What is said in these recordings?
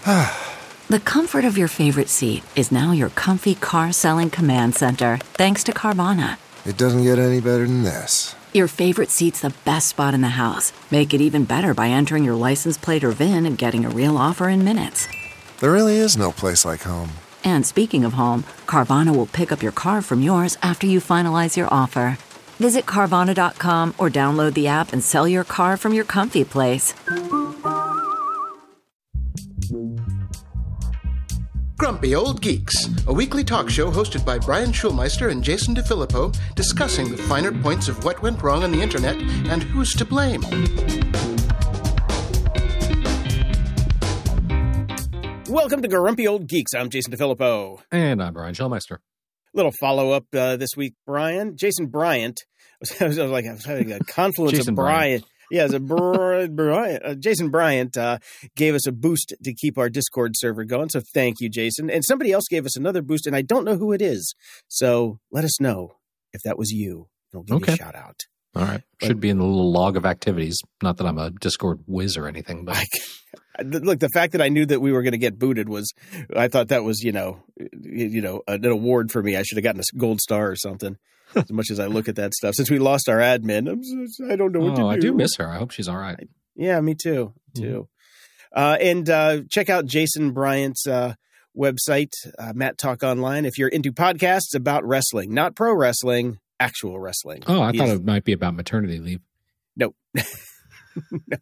The comfort of your favorite seat is now your comfy car selling command center, thanks to Carvana. It doesn't get any better than this. Your favorite seat's the best spot in the house. Make it even better by entering your license plate or VIN and getting a real offer in minutes. There really is no place like home. And speaking of home, Carvana will pick up your car from yours after you finalize your offer. Visit Carvana.com or download the app and sell your car from your comfy place. Grumpy Old Geeks, a weekly talk show hosted by Brian Schulmeister and Jason DeFilippo, discussing the finer points of what went wrong on the internet and who's to blame. Welcome to Grumpy Old Geeks. I'm Jason DeFilippo. And I'm Brian Schulmeister. Little follow-up this week, Brian. Jason Bryant. I was having a confluence of Brian. Yeah, Jason Bryant gave us a boost to keep our Discord server going, so thank you, Jason. And somebody else gave us another boost, and I don't know who it is. So let us know if that was you. We'll give you a shout-out. All right. Should be in the little log of activities. Not that I'm a Discord whiz or anything, but... Look, the fact that I knew that we were going to get booted was, I thought that was, an award for me. I should have gotten a gold star or something. As much as I look at that stuff, since we lost our admin, I don't know what to do. I do miss her. I hope she's all right. Yeah, me too. And check out Jason Bryant's website, Matt Talk Online, if you're into podcasts about wrestling, not pro wrestling, actual wrestling. Oh, I thought it might be about maternity leave. Nope. No.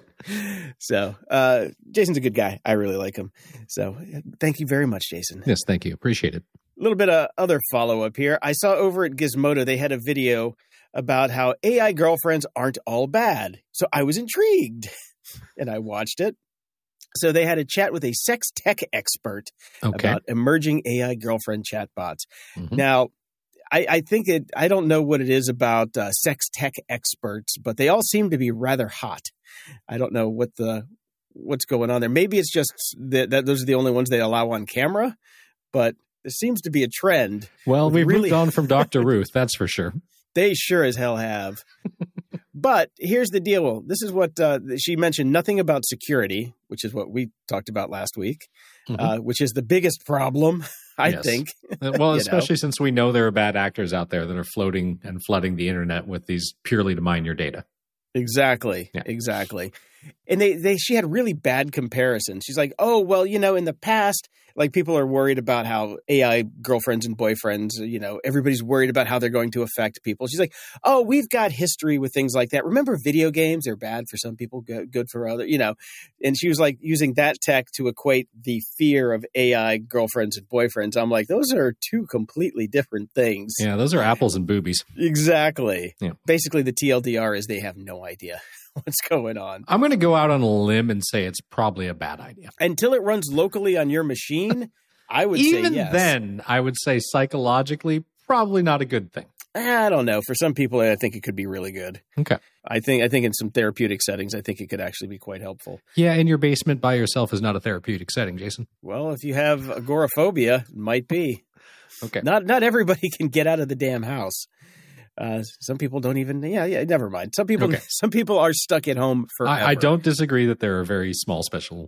So, Jason's a good guy. I really like him. So, thank you very much, Jason. Yes, thank you. Appreciate it. A little bit of other follow-up here. I saw over at Gizmodo, they had a video about how AI girlfriends aren't all bad. So I was intrigued, and I watched it. So they had a chat with a sex tech expert about emerging AI girlfriend chatbots. Mm-hmm. Now, I think I don't know what it is about sex tech experts, but they all seem to be rather hot. I don't know what's going on there. Maybe it's just that those are the only ones they allow on camera, but there seems to be a trend. Well, we've moved on from Dr. Ruth, that's for sure. They sure as hell have. But here's the deal. This is what she mentioned, nothing about security, which is what we talked about last week, which is the biggest problem, I think. Well, especially since we know there are bad actors out there that are floating and flooding the internet with these purely to mine your data. Exactly. Yeah. Exactly. And she had really bad comparisons. She's like, oh, well, in the past, like people are worried about how AI girlfriends and boyfriends, everybody's worried about how they're going to affect people. She's like, oh, we've got history with things like that. Remember video games? They're bad for some people, good for others, And she was like using that tech to equate the fear of AI girlfriends and boyfriends. I'm like, those are two completely different things. Yeah, those are apples and boobies. Exactly. Yeah. Basically, the TLDR is they have no idea what's going on. I'm going to go out on a limb and say it's probably a bad idea. Until it runs locally on your machine, I would say yes. Even then, I would say psychologically, probably not a good thing. I don't know. For some people, I think it could be really good. Okay. I think in some therapeutic settings, I think it could actually be quite helpful. Yeah, in your basement by yourself is not a therapeutic setting, Jason. Well, if you have agoraphobia, it might be. Okay. Not everybody can get out of the damn house. Some people don't even. Yeah. Never mind. Some people are stuck at home forever. I don't disagree that there are very small special,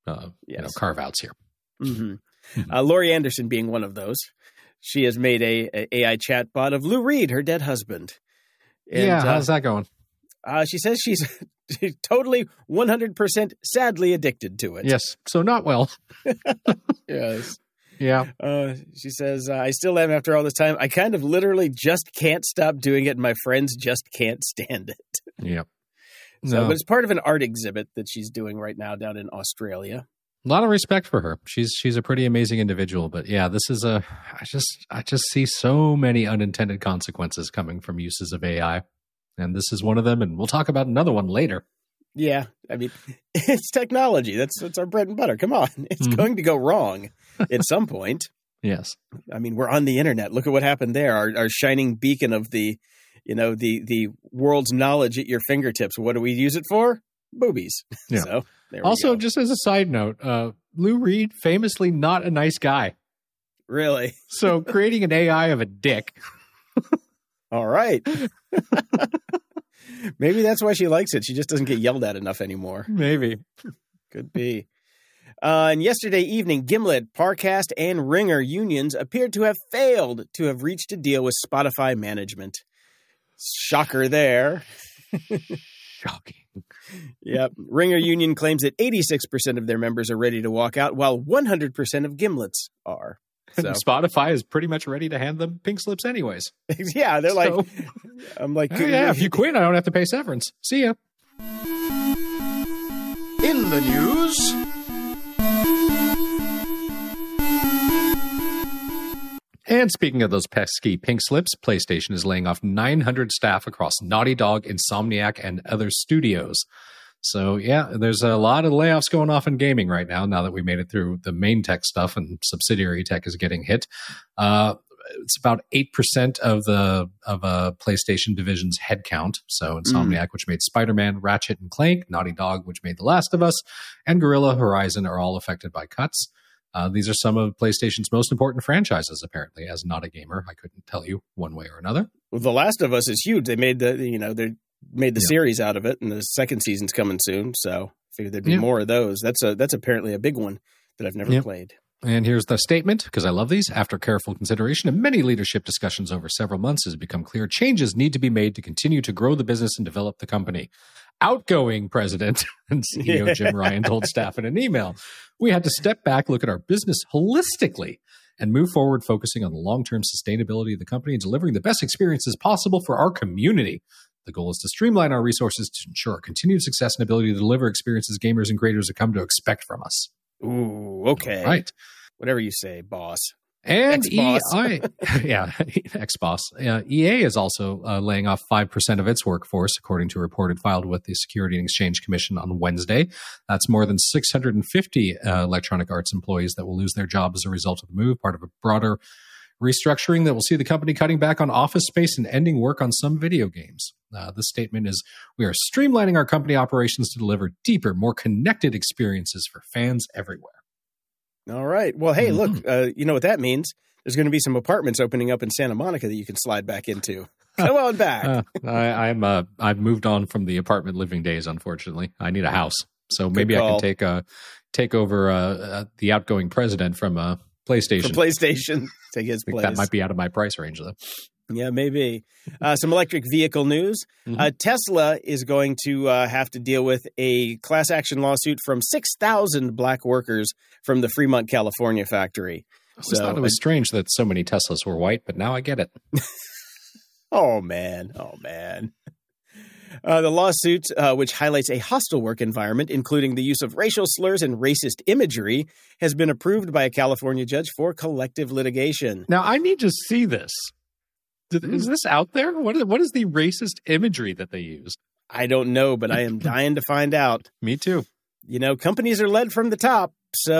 carve outs here. Mm-hmm. Laurie Anderson being one of those. She has made a AI chatbot of Lou Reed, her dead husband. And, how's that going? She says she's totally 100% sadly addicted to it. Yes, so not well. Yes. Yeah. She says, I still am after all this time. I kind of literally just can't stop doing it, and my friends just can't stand it. Yep. But it's part of an art exhibit that she's doing right now down in Australia. A lot of respect for her. She's a pretty amazing individual. But yeah, this is I just see so many unintended consequences coming from uses of AI. And this is one of them, and we'll talk about another one later. Yeah, I mean, it's technology. That's our bread and butter. Come on. It's going to go wrong at some point. Yes. I mean, we're on the internet. Look at what happened there. Our shining beacon of the world's knowledge at your fingertips. What do we use it for? Boobies. Yeah. So there we also, go. Just as a side note, Lou Reed, famously not a nice guy. Really? So creating an AI of a dick. All right. Maybe that's why she likes it. She just doesn't get yelled at enough anymore. Maybe. Could be. And yesterday evening, Gimlet, Parcast, and Ringer unions appeared to have failed to have reached a deal with Spotify management. Shocker there. Shocking. Yep. Ringer union claims that 86% of their members are ready to walk out, while 100% of Gimlet's are. So. Spotify is pretty much ready to hand them pink slips anyways. Yeah, they're like, I'm like, oh, yeah, if you quit, I don't have to pay severance. See ya. In the news... And speaking of those pesky pink slips, PlayStation is laying off 900 staff across Naughty Dog, Insomniac, and other studios. So, yeah, there's a lot of layoffs going off in gaming right now that we made it through the main tech stuff and subsidiary tech is getting hit. It's about 8% of the PlayStation division's headcount. So Insomniac, which made Spider-Man, Ratchet and Clank, Naughty Dog, which made The Last of Us, and Guerrilla Horizon are all affected by cuts. These are some of PlayStation's most important franchises, apparently. As not a gamer, I couldn't tell you one way or another. Well, The Last of Us is huge. They made the series out of it, and the second season's coming soon. So I figured there'd be more of those. That's apparently a big one that I've never played. And here's the statement, because I love these. After careful consideration and many leadership discussions over several months, it has become clear changes need to be made to continue to grow the business and develop the company. Outgoing president and CEO Jim Ryan told staff in an email, we had to step back, look at our business holistically, and move forward focusing on the long-term sustainability of the company and delivering the best experiences possible for our community. The goal is to streamline our resources to ensure our continued success and ability to deliver experiences gamers and creators have come to expect from us. Ooh, okay. All right. Whatever you say, boss. And Ex-boss. Ex-boss. EA is also laying off 5% of its workforce, according to a report it filed with the Security and Exchange Commission on Wednesday. That's more than 650 Electronic Arts employees that will lose their jobs as a result of the move, part of a broader restructuring that will see the company cutting back on office space and ending work on some video games. The statement is, we are streamlining our company operations to deliver deeper, more connected experiences for fans everywhere. All right. Well, hey, look, you know what that means? There's going to be some apartments opening up in Santa Monica that you can slide back into. Come on back. I've moved on from the apartment living days, unfortunately. I need a house. So maybe I can take over the outgoing president from PlayStation. From PlayStation. Take his place. That might be out of my price range, though. Yeah, maybe. Some electric vehicle news. Tesla is going to have to deal with a class action lawsuit from 6,000 black workers from the Fremont, California factory. I thought it was strange that so many Teslas were white, but now I get it. Oh, man. The lawsuit, which highlights a hostile work environment, including the use of racial slurs and racist imagery, has been approved by a California judge for collective litigation. Now, I need to see this. Is this out there? What is the racist imagery that they used? I don't know, but I am dying to find out. Me too. You know, companies are led from the top,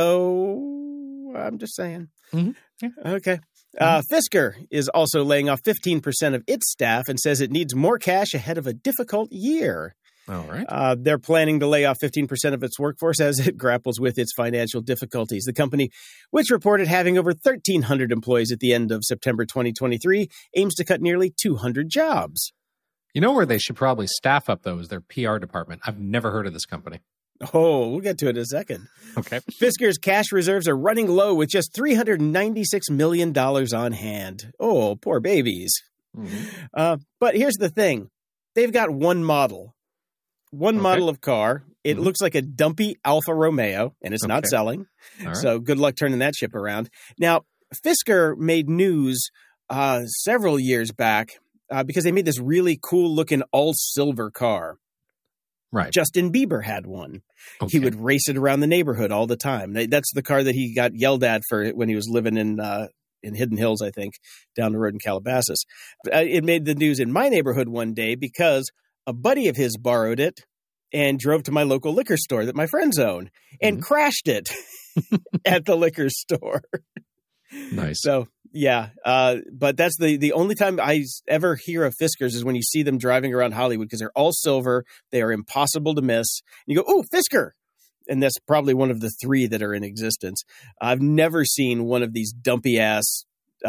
so I'm just saying. Mm-hmm. Yeah. Okay. Fisker is also laying off 15% of its staff and says it needs more cash ahead of a difficult year. All right. They're planning to lay off 15% of its workforce as it grapples with its financial difficulties. The company, which reported having over 1,300 employees at the end of September 2023, aims to cut nearly 200 jobs. You know where they should probably staff up, though, is their PR department. I've never heard of this company. Oh, we'll get to it in a second. Okay. Fisker's cash reserves are running low with just $396 million on hand. Oh, poor babies. Mm-hmm. But here's the thing. They've got one model. Model of car. It looks like a dumpy Alfa Romeo, and it's not selling. Right. So good luck turning that ship around. Now, Fisker made news several years back because they made this really cool-looking all-silver car. Right. Justin Bieber had one. Okay. He would race it around the neighborhood all the time. That's the car that he got yelled at for when he was living in Hidden Hills, I think, down the road in Calabasas. It made the news in my neighborhood one day because a buddy of his borrowed it and drove to my local liquor store that my friends own and crashed it at the liquor store. Nice. So, yeah. But that's the only time I ever hear of Fiskers is when you see them driving around Hollywood because they're all silver. They are impossible to miss. And you go, "Ooh, Fisker." And that's probably one of the three that are in existence. I've never seen one of these dumpy ass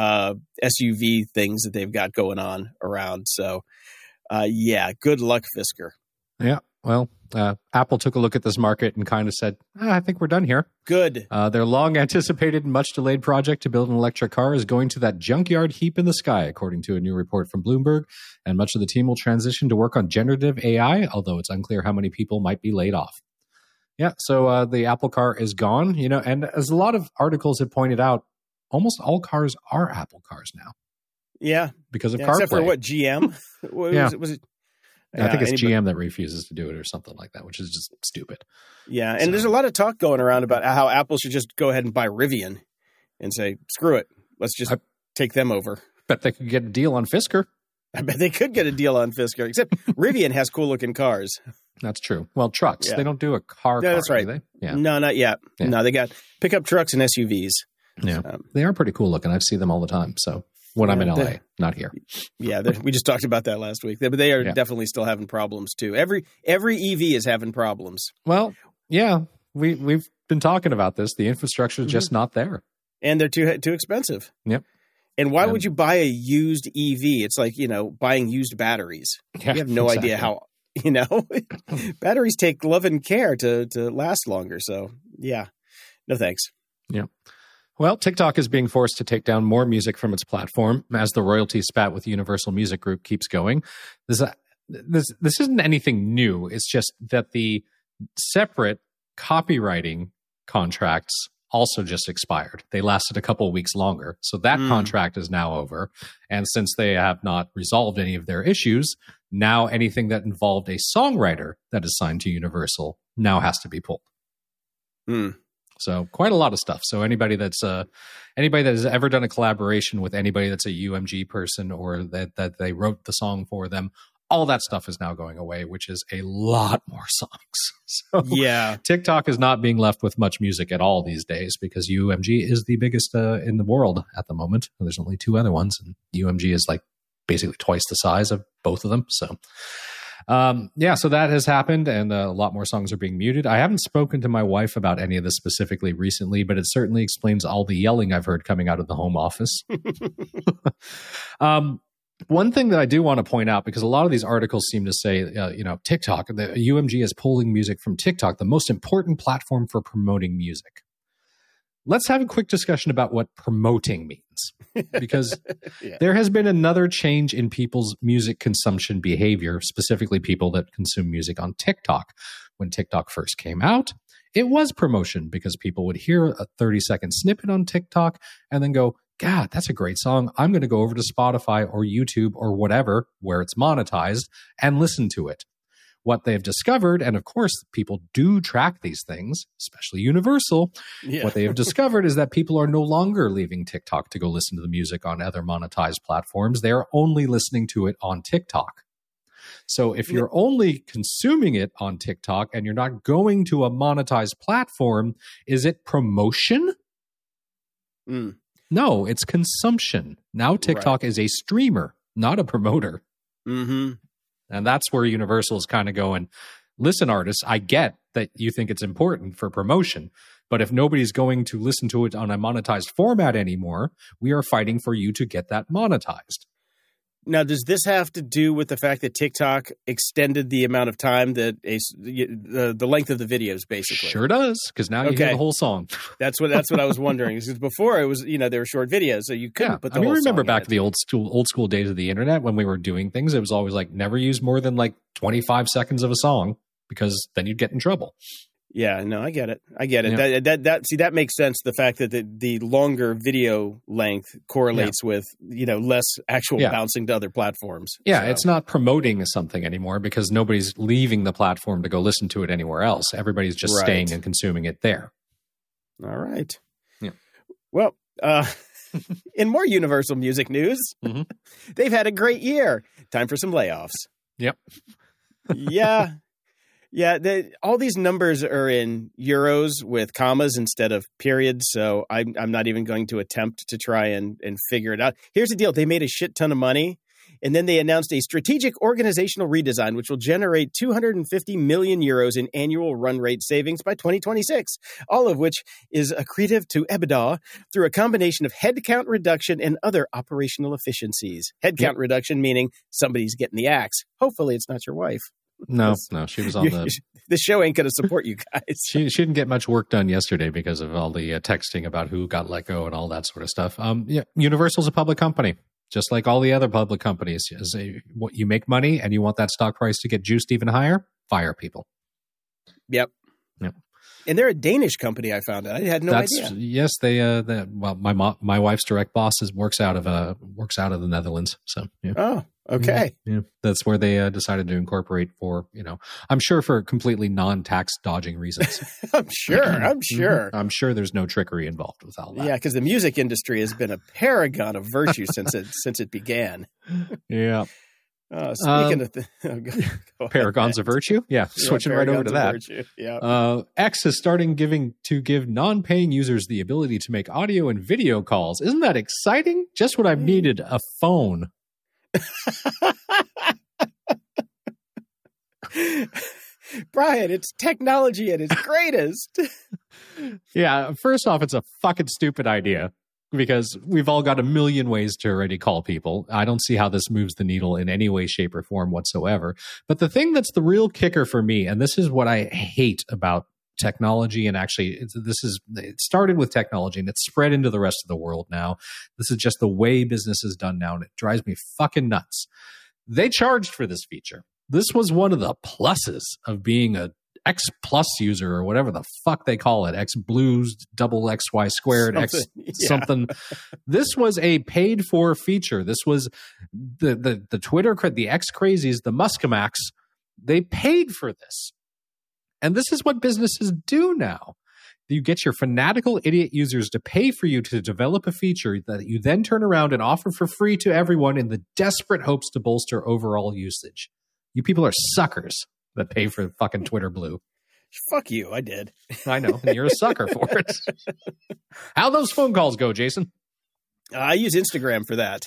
SUV things that they've got going on around. So, yeah, good luck, Fisker. Yeah. Well, Apple took a look at this market and kind of said, I think we're done here. Good. Their long anticipated and much delayed project to build an electric car is going to that junkyard heap in the sky, according to a new report from Bloomberg. And much of the team will transition to work on generative AI, although it's unclear how many people might be laid off. Yeah, so the Apple car is gone, and as a lot of articles have pointed out, almost all cars are Apple cars now. Yeah. Because of CarPlay. Except for what, GM? Was it? I think it's GM that refuses to do it or something like that, which is just stupid. Yeah, and there's a lot of talk going around about how Apple should just go ahead and buy Rivian and say, screw it, let's just take them over. Bet they could get a deal on Fisker. I bet they could get a deal on Fisker, except Rivian has cool-looking cars. That's true. Well, trucks. Yeah. They don't do a car. Yeah, that's right. Do they? Yeah. No, not yet. Yeah. No, they got pickup trucks and SUVs. Yeah, they are pretty cool looking. I see them all the time. So when I'm in LA, not here. Yeah, we just talked about that last week. But they are definitely still having problems too. Every EV is having problems. Well, yeah, we've been talking about this. The infrastructure is just not there, and they're too expensive. Yep. And why would you buy a used EV? It's like buying used batteries. Yeah, you have no idea how. Batteries take love and care to last longer. So yeah, no thanks. Yeah. Well, TikTok is being forced to take down more music from its platform as the royalty spat with Universal Music Group keeps going. This isn't anything new. It's just that the separate copywriting contracts also just expired. They lasted a couple of weeks longer. So that contract is now over. And since they have not resolved any of their issues, now anything that involved a songwriter that is signed to Universal now has to be pulled. So quite a lot of stuff. So anybody that has ever done a collaboration with anybody that's a UMG person or that they wrote the song for them, all that stuff is now going away, which is a lot more songs. So yeah, TikTok is not being left with much music at all these days because UMG is the biggest in the world at the moment. There's only two other ones, and UMG is like basically twice the size of both of them. So so that has happened, and a lot more songs are being muted. I haven't spoken to my wife about any of this specifically recently, but it certainly explains all the yelling I've heard coming out of the home office. One thing that I do want to point out, because a lot of these articles seem to say, TikTok, the UMG is pulling music from TikTok, the most important platform for promoting music. Let's have a quick discussion about what promoting means, because there has been another change in people's music consumption behavior, specifically people that consume music on TikTok. When TikTok first came out, it was promotion because people would hear a 30-second snippet on TikTok and then go, God, that's a great song. I'm going to go over to Spotify or YouTube or whatever, where it's monetized, and listen to it. What they've discovered, and of course, people do track these things, especially Universal. Yeah. What they have discovered is that people are no longer leaving TikTok to go listen to the music on other monetized platforms. They are only listening to it on TikTok. So if you're only consuming it on TikTok and you're not going to a monetized platform, is it promotion? No, it's consumption. Now TikTok is a streamer, not a promoter. Mm-hmm. And that's where Universal is kind of going, listen, artists, I get that you think it's important for promotion, but if nobody's going to listen to it on a monetized format anymore, we are fighting for you to get that monetized. Now, does this have to do with the fact that TikTok extended the amount of time that the length of the videos, basically? Sure does, because now you hear the whole song. That's what I was wondering. Because before it was, they were short videos, so you couldn't put the whole song. Remember back to the old school days of the internet when we were doing things, it was always like never use more than like 25 seconds of a song because then you'd get in trouble. Yeah, no, I get it. Yeah. That makes sense. The fact that the longer video length correlates with, less actual bouncing to other platforms. Yeah, It's not promoting something anymore because nobody's leaving the platform to go listen to it anywhere else. Everybody's just staying and consuming it there. All right. Yeah. Well, in more Universal Music news, they've had a great year. Time for some layoffs. Yep. Yeah. Yeah, all these numbers are in euros with commas instead of periods, so I'm not even going to attempt to try and figure it out. Here's the deal. They made a shit ton of money, and then they announced a strategic organizational redesign, which will generate 250 million euros in annual run rate savings by 2026, all of which is accretive to EBITDA through a combination of headcount reduction and other operational efficiencies. Headcount reduction meaning somebody's getting the axe. Hopefully it's not your wife. No, she was on the show ain't going to support you guys. She didn't get much work done yesterday because of all the texting about who got let go and all that sort of stuff. Universal's a public company, just like all the other public companies. You make money and you want that stock price to get juiced even higher, fire people. Yep. And they're a Danish company. I found out. I had no idea. Yes, my wife's direct boss works out of the Netherlands. So yeah. Oh, okay. Yeah, that's where they decided to incorporate for I'm sure for completely non-tax dodging reasons. I'm sure. I'm sure there's no trickery involved with all that. Yeah, because the music industry has been a paragon of virtue since it began. Yeah. Speaking of paragons of virtue, switching right over to that. Yeah. X is starting to give non-paying users the ability to make audio and video calls. Isn't that exciting? Just what I've needed, a phone. Brian, it's technology at its greatest. Yeah, first off, it's a fucking stupid idea. Because we've all got a million ways to already call people. I don't see how this moves the needle in any way, shape, or form whatsoever. But the thing that's the real kicker for me, and this is what I hate about technology, and actually it started with technology and it's spread into the rest of the world now. This is just the way business is done now, and it drives me fucking nuts. They charged for this feature. This was one of the pluses of being a X Plus user or whatever the fuck they call it, X Blues, double XY squared, something. This was a paid for feature. This was the Twitter, the X crazies, the Muskamax. They paid for this. And this is what businesses do now. You get your fanatical idiot users to pay for you to develop a feature that you then turn around and offer for free to everyone in the desperate hopes to bolster overall usage. You people are suckers that pay for fucking Twitter Blue. Fuck you, I did. I know, and you're a sucker for it. How'd those phone calls go, Jason? I use Instagram for that.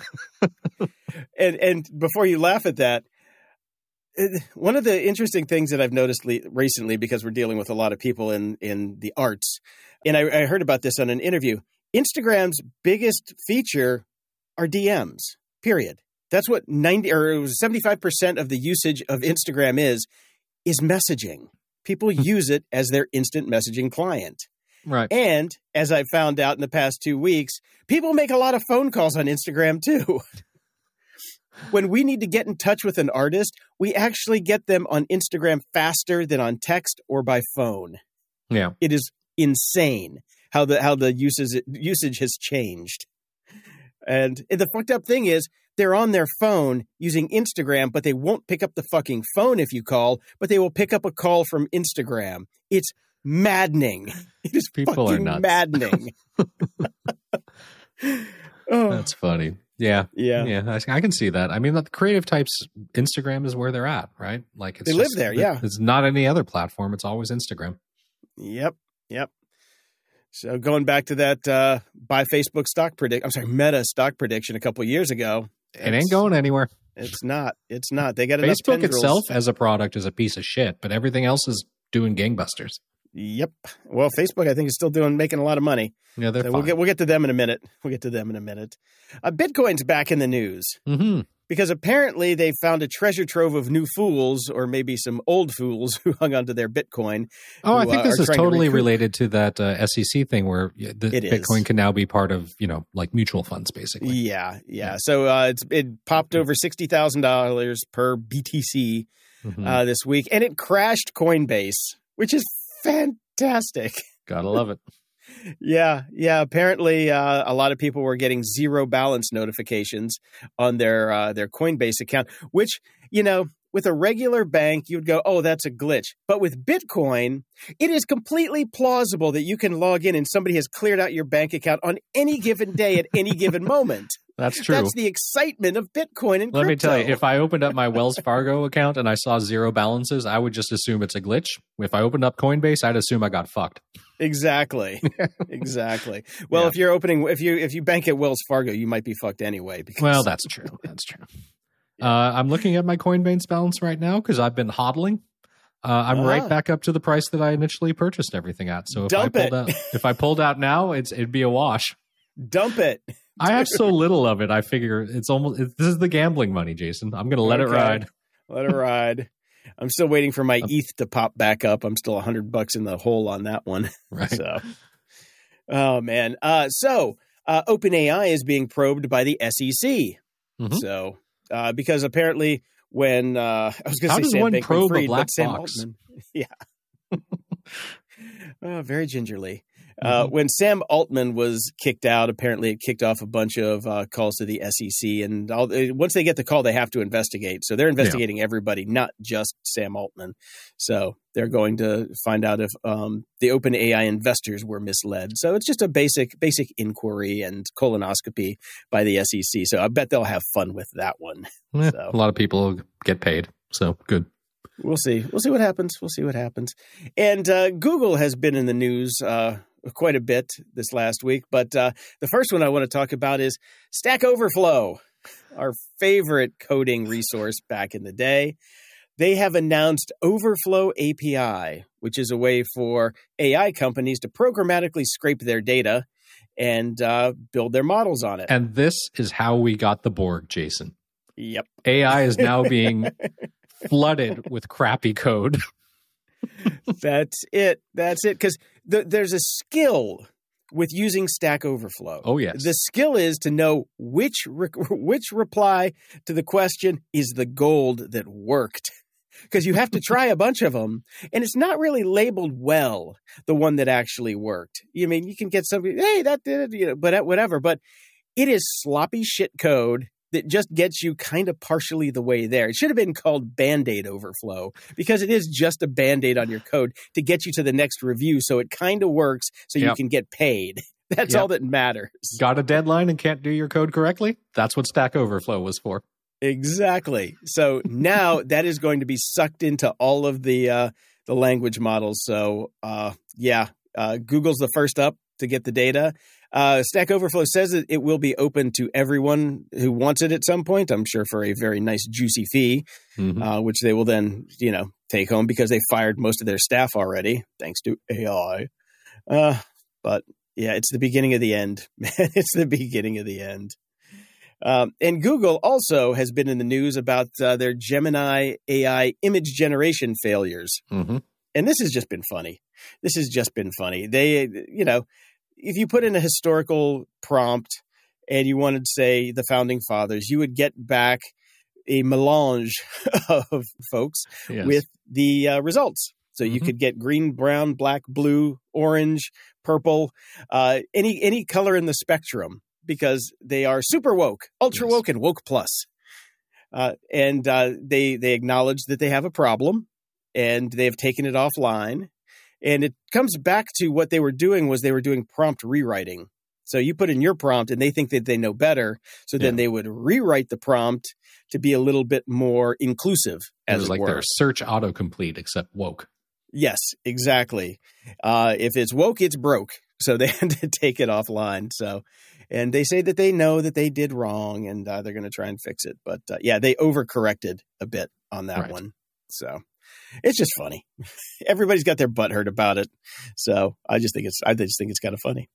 and before you laugh at that, one of the interesting things that I've noticed recently, because we're dealing with a lot of people in the arts, and I heard about this on an interview, Instagram's biggest feature are DMs, period. That's what 75% of the usage of Instagram is messaging. People use it as their instant messaging client. Right. And as I found out in the past 2 weeks, people make a lot of phone calls on Instagram too. When we need to get in touch with an artist, we actually get them on Instagram faster than on text or by phone. Yeah. It is insane how the usage has changed. And the fucked up thing is, they're on their phone using Instagram, but they won't pick up the fucking phone if you call, but they will pick up a call from Instagram. It's maddening. It is People fucking are nuts. Maddening. That's funny. Yeah. I can see that. I mean, the creative types, Instagram is where they're at, right? Like they live there. Yeah. It's not any other platform. It's always Instagram. Yep. So going back to that buy Facebook Meta stock prediction a couple of years ago. It ain't going anywhere. It's not. They got Facebook itself as a product is a piece of shit, but everything else is doing gangbusters. Yep. Well, Facebook, I think, is still making a lot of money. Yeah, they're fine. We'll get to them in a minute. Bitcoin's back in the news. Mm-hmm. Because apparently they found a treasure trove of new fools, or maybe some old fools who hung onto their Bitcoin. Oh, I think this is totally related to that SEC thing where Bitcoin can now be part of, like mutual funds, basically. Yeah. So it popped over $60,000 per BTC this week, and it crashed Coinbase, which is fantastic. Gotta love it. Yeah. Apparently, a lot of people were getting zero balance notifications on their Coinbase account, which, with a regular bank, you'd go, oh, that's a glitch. But with Bitcoin, it is completely plausible that you can log in and somebody has cleared out your bank account on any given day at any given moment. That's true. That's the excitement of Bitcoin and crypto. Let me tell you, if I opened up my Wells Fargo account and I saw zero balances, I would just assume it's a glitch. If I opened up Coinbase, I'd assume I got fucked. Exactly. Well, if you bank at Wells Fargo, you might be fucked anyway. Well, that's true. I'm looking at my Coinbase balance right now because I've been hodling. I'm right back up to the price that I initially purchased everything at. So if I pulled out now, it'd be a wash. Dump it. I have so little of it. I figure this is the gambling money, Jason. I'm going to let it ride. Let it ride. I'm still waiting for my ETH to pop back up. I'm still $100 in the hole on that one. Right. So, oh man. So OpenAI is being probed by the SEC. Mm-hmm. So, because apparently when I was going to say How does Sam one Bankman-Fried, probe a black but Sam box? Altman, yeah, very gingerly. When Sam Altman was kicked out, apparently it kicked off a bunch of calls to the SEC. And once they get the call, they have to investigate. So they're investigating everybody, not just Sam Altman. So they're going to find out if the OpenAI investors were misled. So it's just a basic inquiry and colonoscopy by the SEC. So I bet they'll have fun with that one. Yeah, So. A lot of people get paid. So good. We'll see. We'll see what happens. And Google has been in the news quite a bit this last week. But the first one I want to talk about is Stack Overflow, our favorite coding resource back in the day. They have announced Overflow API, which is a way for AI companies to programmatically scrape their data and build their models on it. And this is how we got the Borg, Jason. Yep. AI is now being flooded with crappy code. That's it. Because there's a skill with using Stack Overflow. Oh, yes. The skill is to know which reply to the question is the gold that worked. Because you have to try a bunch of them, and it's not really labeled well, the one that actually worked. You mean, you can get somebody, hey, that did it, but whatever. But it is sloppy shit code that just gets you kind of partially the way there. It should have been called Band-Aid Overflow, because it is just a Band-Aid on your code to get you to the next review, so it kind of works so you can get paid. That's all that matters. Got a deadline and can't do your code correctly? That's what Stack Overflow was for. Exactly. So now that is going to be sucked into all of the language models. So Google's the first up to get the data. Stack Overflow says that it will be open to everyone who wants it at some point, I'm sure for a very nice juicy fee, which they will then, take home because they fired most of their staff already, thanks to AI. But yeah, it's the beginning of the end. It's the beginning of the end. And Google also has been in the news about their Gemini AI image generation failures. Mm-hmm. And this has just been funny. They, if you put in a historical prompt and you wanted to say the founding fathers, you would get back a melange of folks with the results. So you could get green, brown, black, blue, orange, purple, any color in the spectrum, because they are super woke, ultra woke, and woke plus. And they acknowledge that they have a problem, and they have taken it offline. And it comes back to what they were doing prompt rewriting. So you put in your prompt and they think that they know better. So then they would rewrite the prompt to be a little bit more inclusive, as it was like their search autocomplete, except woke. Yes, exactly. If it's woke, it's broke. So they had to take it offline. So, and they say that they know that they did wrong, and they're going to try and fix it. But they overcorrected a bit on that one. So it's just funny. Everybody's got their butt hurt about it. So I just think it's kind of funny.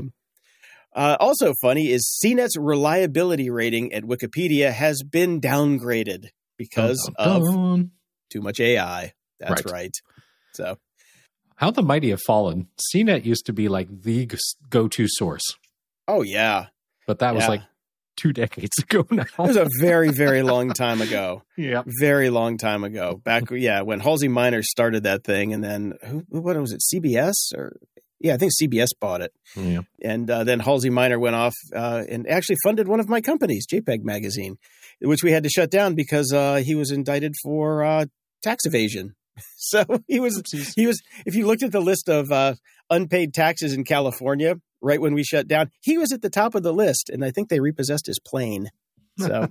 Also funny is CNET's reliability rating at Wikipedia has been downgraded because of too much AI. That's right. So how the mighty have fallen. CNET used to be like the go-to source. Oh, yeah. But that was like 2 decades ago now. It was a very, very long time ago. Yeah. Very long time ago. Back, when Halsey Minor started that thing, and then, what was it, CBS? I think CBS bought it. Yeah. And then Halsey Minor went off and actually funded one of my companies, JPEG Magazine, which we had to shut down because he was indicted for tax evasion. So he was, if you looked at the list of unpaid taxes in California, right when we shut down, he was at the top of the list, and I think they repossessed his plane. So,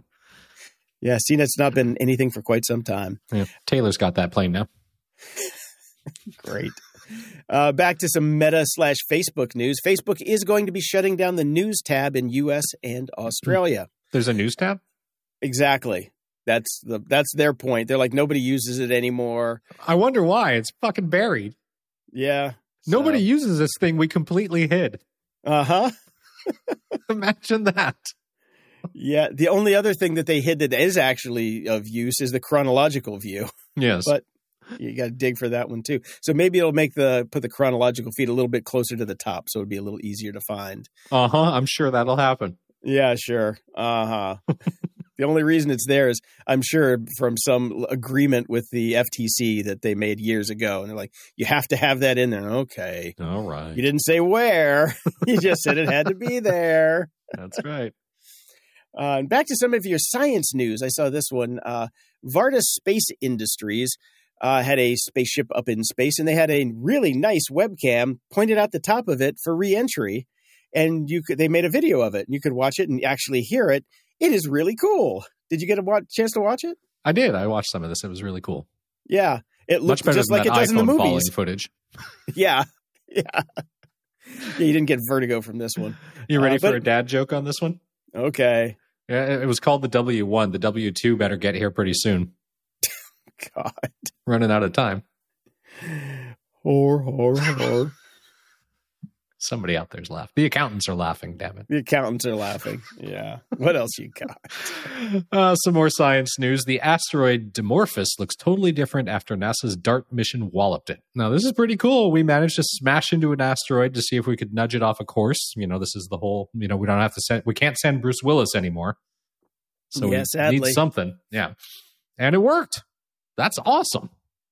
CNET's not been anything for quite some time. Yeah. Taylor's got that plane now. Great. Back to some Meta/Facebook news. Facebook is going to be shutting down the news tab in U.S. and Australia. There's a news tab? Exactly. That's their point. They're like, nobody uses it anymore. I wonder why. It's fucking buried. Yeah. Nobody uses this thing we completely hid. Uh-huh. Imagine that. Yeah, the only other thing that they hid that is actually of use is the chronological view. Yes. But you got to dig for that one too. So maybe it'll put the chronological feed a little bit closer to the top, so it'd be a little easier to find. I'm sure that'll happen. Yeah, sure. The only reason it's there is, I'm sure, from some agreement with the FTC that they made years ago. And they're like, you have to have that in there. Okay. All right. You didn't say where. You just said it had to be there. That's right. And back to some of your science news. I saw this one. Varda Space Industries had a spaceship up in space, and they had a really nice webcam pointed out the top of it for re-entry. And they made a video of it, and you could watch it and actually hear it. It is really cool. Did you get a chance to watch it? I did. I watched some of this. It was really cool. Yeah. It looked much better just than like it that does in the iPhone movies. falling footage. Yeah. Yeah. You didn't get vertigo from this one. You ready for a dad joke on this one? Okay. Yeah, it was called the W1. The W2 better get here pretty soon. God. Running out of time. Whore. Somebody out there's laughing. The accountants are laughing, damn it. The accountants are laughing. Yeah. What else you got? Some more science news. The asteroid Dimorphos looks totally different after NASA's DART mission walloped it. Now, this is pretty cool. We managed to smash into an asteroid to see if we could nudge it off a course. This is the whole, we don't have to we can't send Bruce Willis anymore. So we sadly need something. Yeah. And it worked. That's awesome.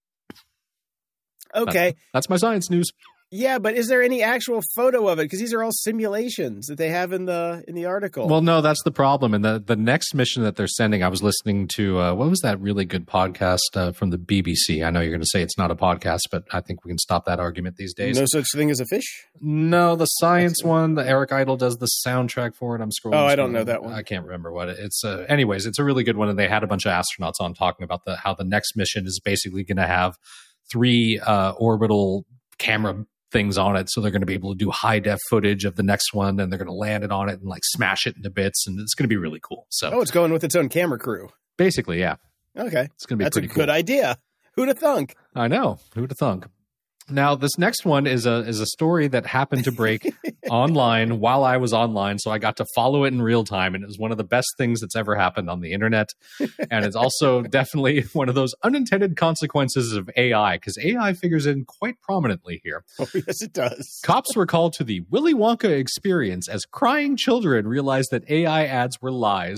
Okay. That's my science news. Yeah, but is there any actual photo of it? Because these are all simulations that they have in the article. Well, no, that's the problem. And the next mission that they're sending, I was listening to, what was that really good podcast from the BBC? I know you're going to say it's not a podcast, but I think we can stop that argument these days. No such thing as a fish? No, the science one, the Eric Idle does the soundtrack for it. I'm scrolling. Oh, I don't know that one. I can't remember what it's. Anyways, it's a really good one. And they had a bunch of astronauts on talking about how the next mission is basically going to have 3 orbital camera things on it, so they're going to be able to do high def footage of the next one, and they're going to land it on it and like smash it into bits, and it's going to be really cool. So, it's going with its own camera crew. Basically, yeah. Okay, it's going to be That's pretty a cool. Good idea. Who'd have thunk? I know. Who'd have thunk? Now, this next one is a story that happened to break online while I was online, so I got to follow it in real time, and it was one of the best things that's ever happened on the internet. And it's also definitely one of those unintended consequences of AI, because AI figures in quite prominently here. Oh, yes, it does. Cops were called to the Willy Wonka experience as crying children realized that AI ads were lies.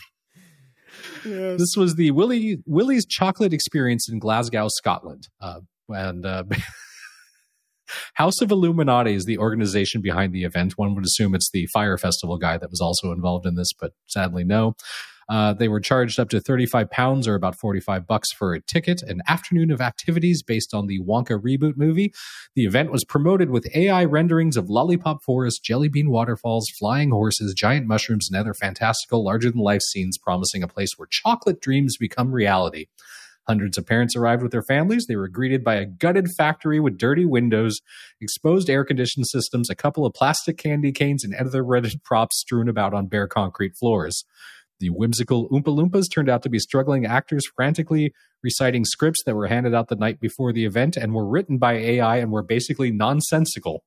Yes. This was the Willy's Chocolate Experience in Glasgow, Scotland. House of Illuminati is the organization behind the event. One would assume it's the Fire Festival guy that was also involved in this, but sadly no. They were charged up to £35 or about $45 for a ticket, an afternoon of activities based on the Wonka reboot movie. The event was promoted with AI renderings of lollipop forests, jelly bean waterfalls, flying horses, giant mushrooms, and other fantastical, larger-than-life scenes promising a place where chocolate dreams become reality. Hundreds of parents arrived with their families. They were greeted by a gutted factory with dirty windows, exposed air-conditioned systems, a couple of plastic candy canes, and other rented props strewn about on bare concrete floors. The whimsical Oompa Loompas turned out to be struggling actors frantically reciting scripts that were handed out the night before the event and were written by AI and were basically nonsensical.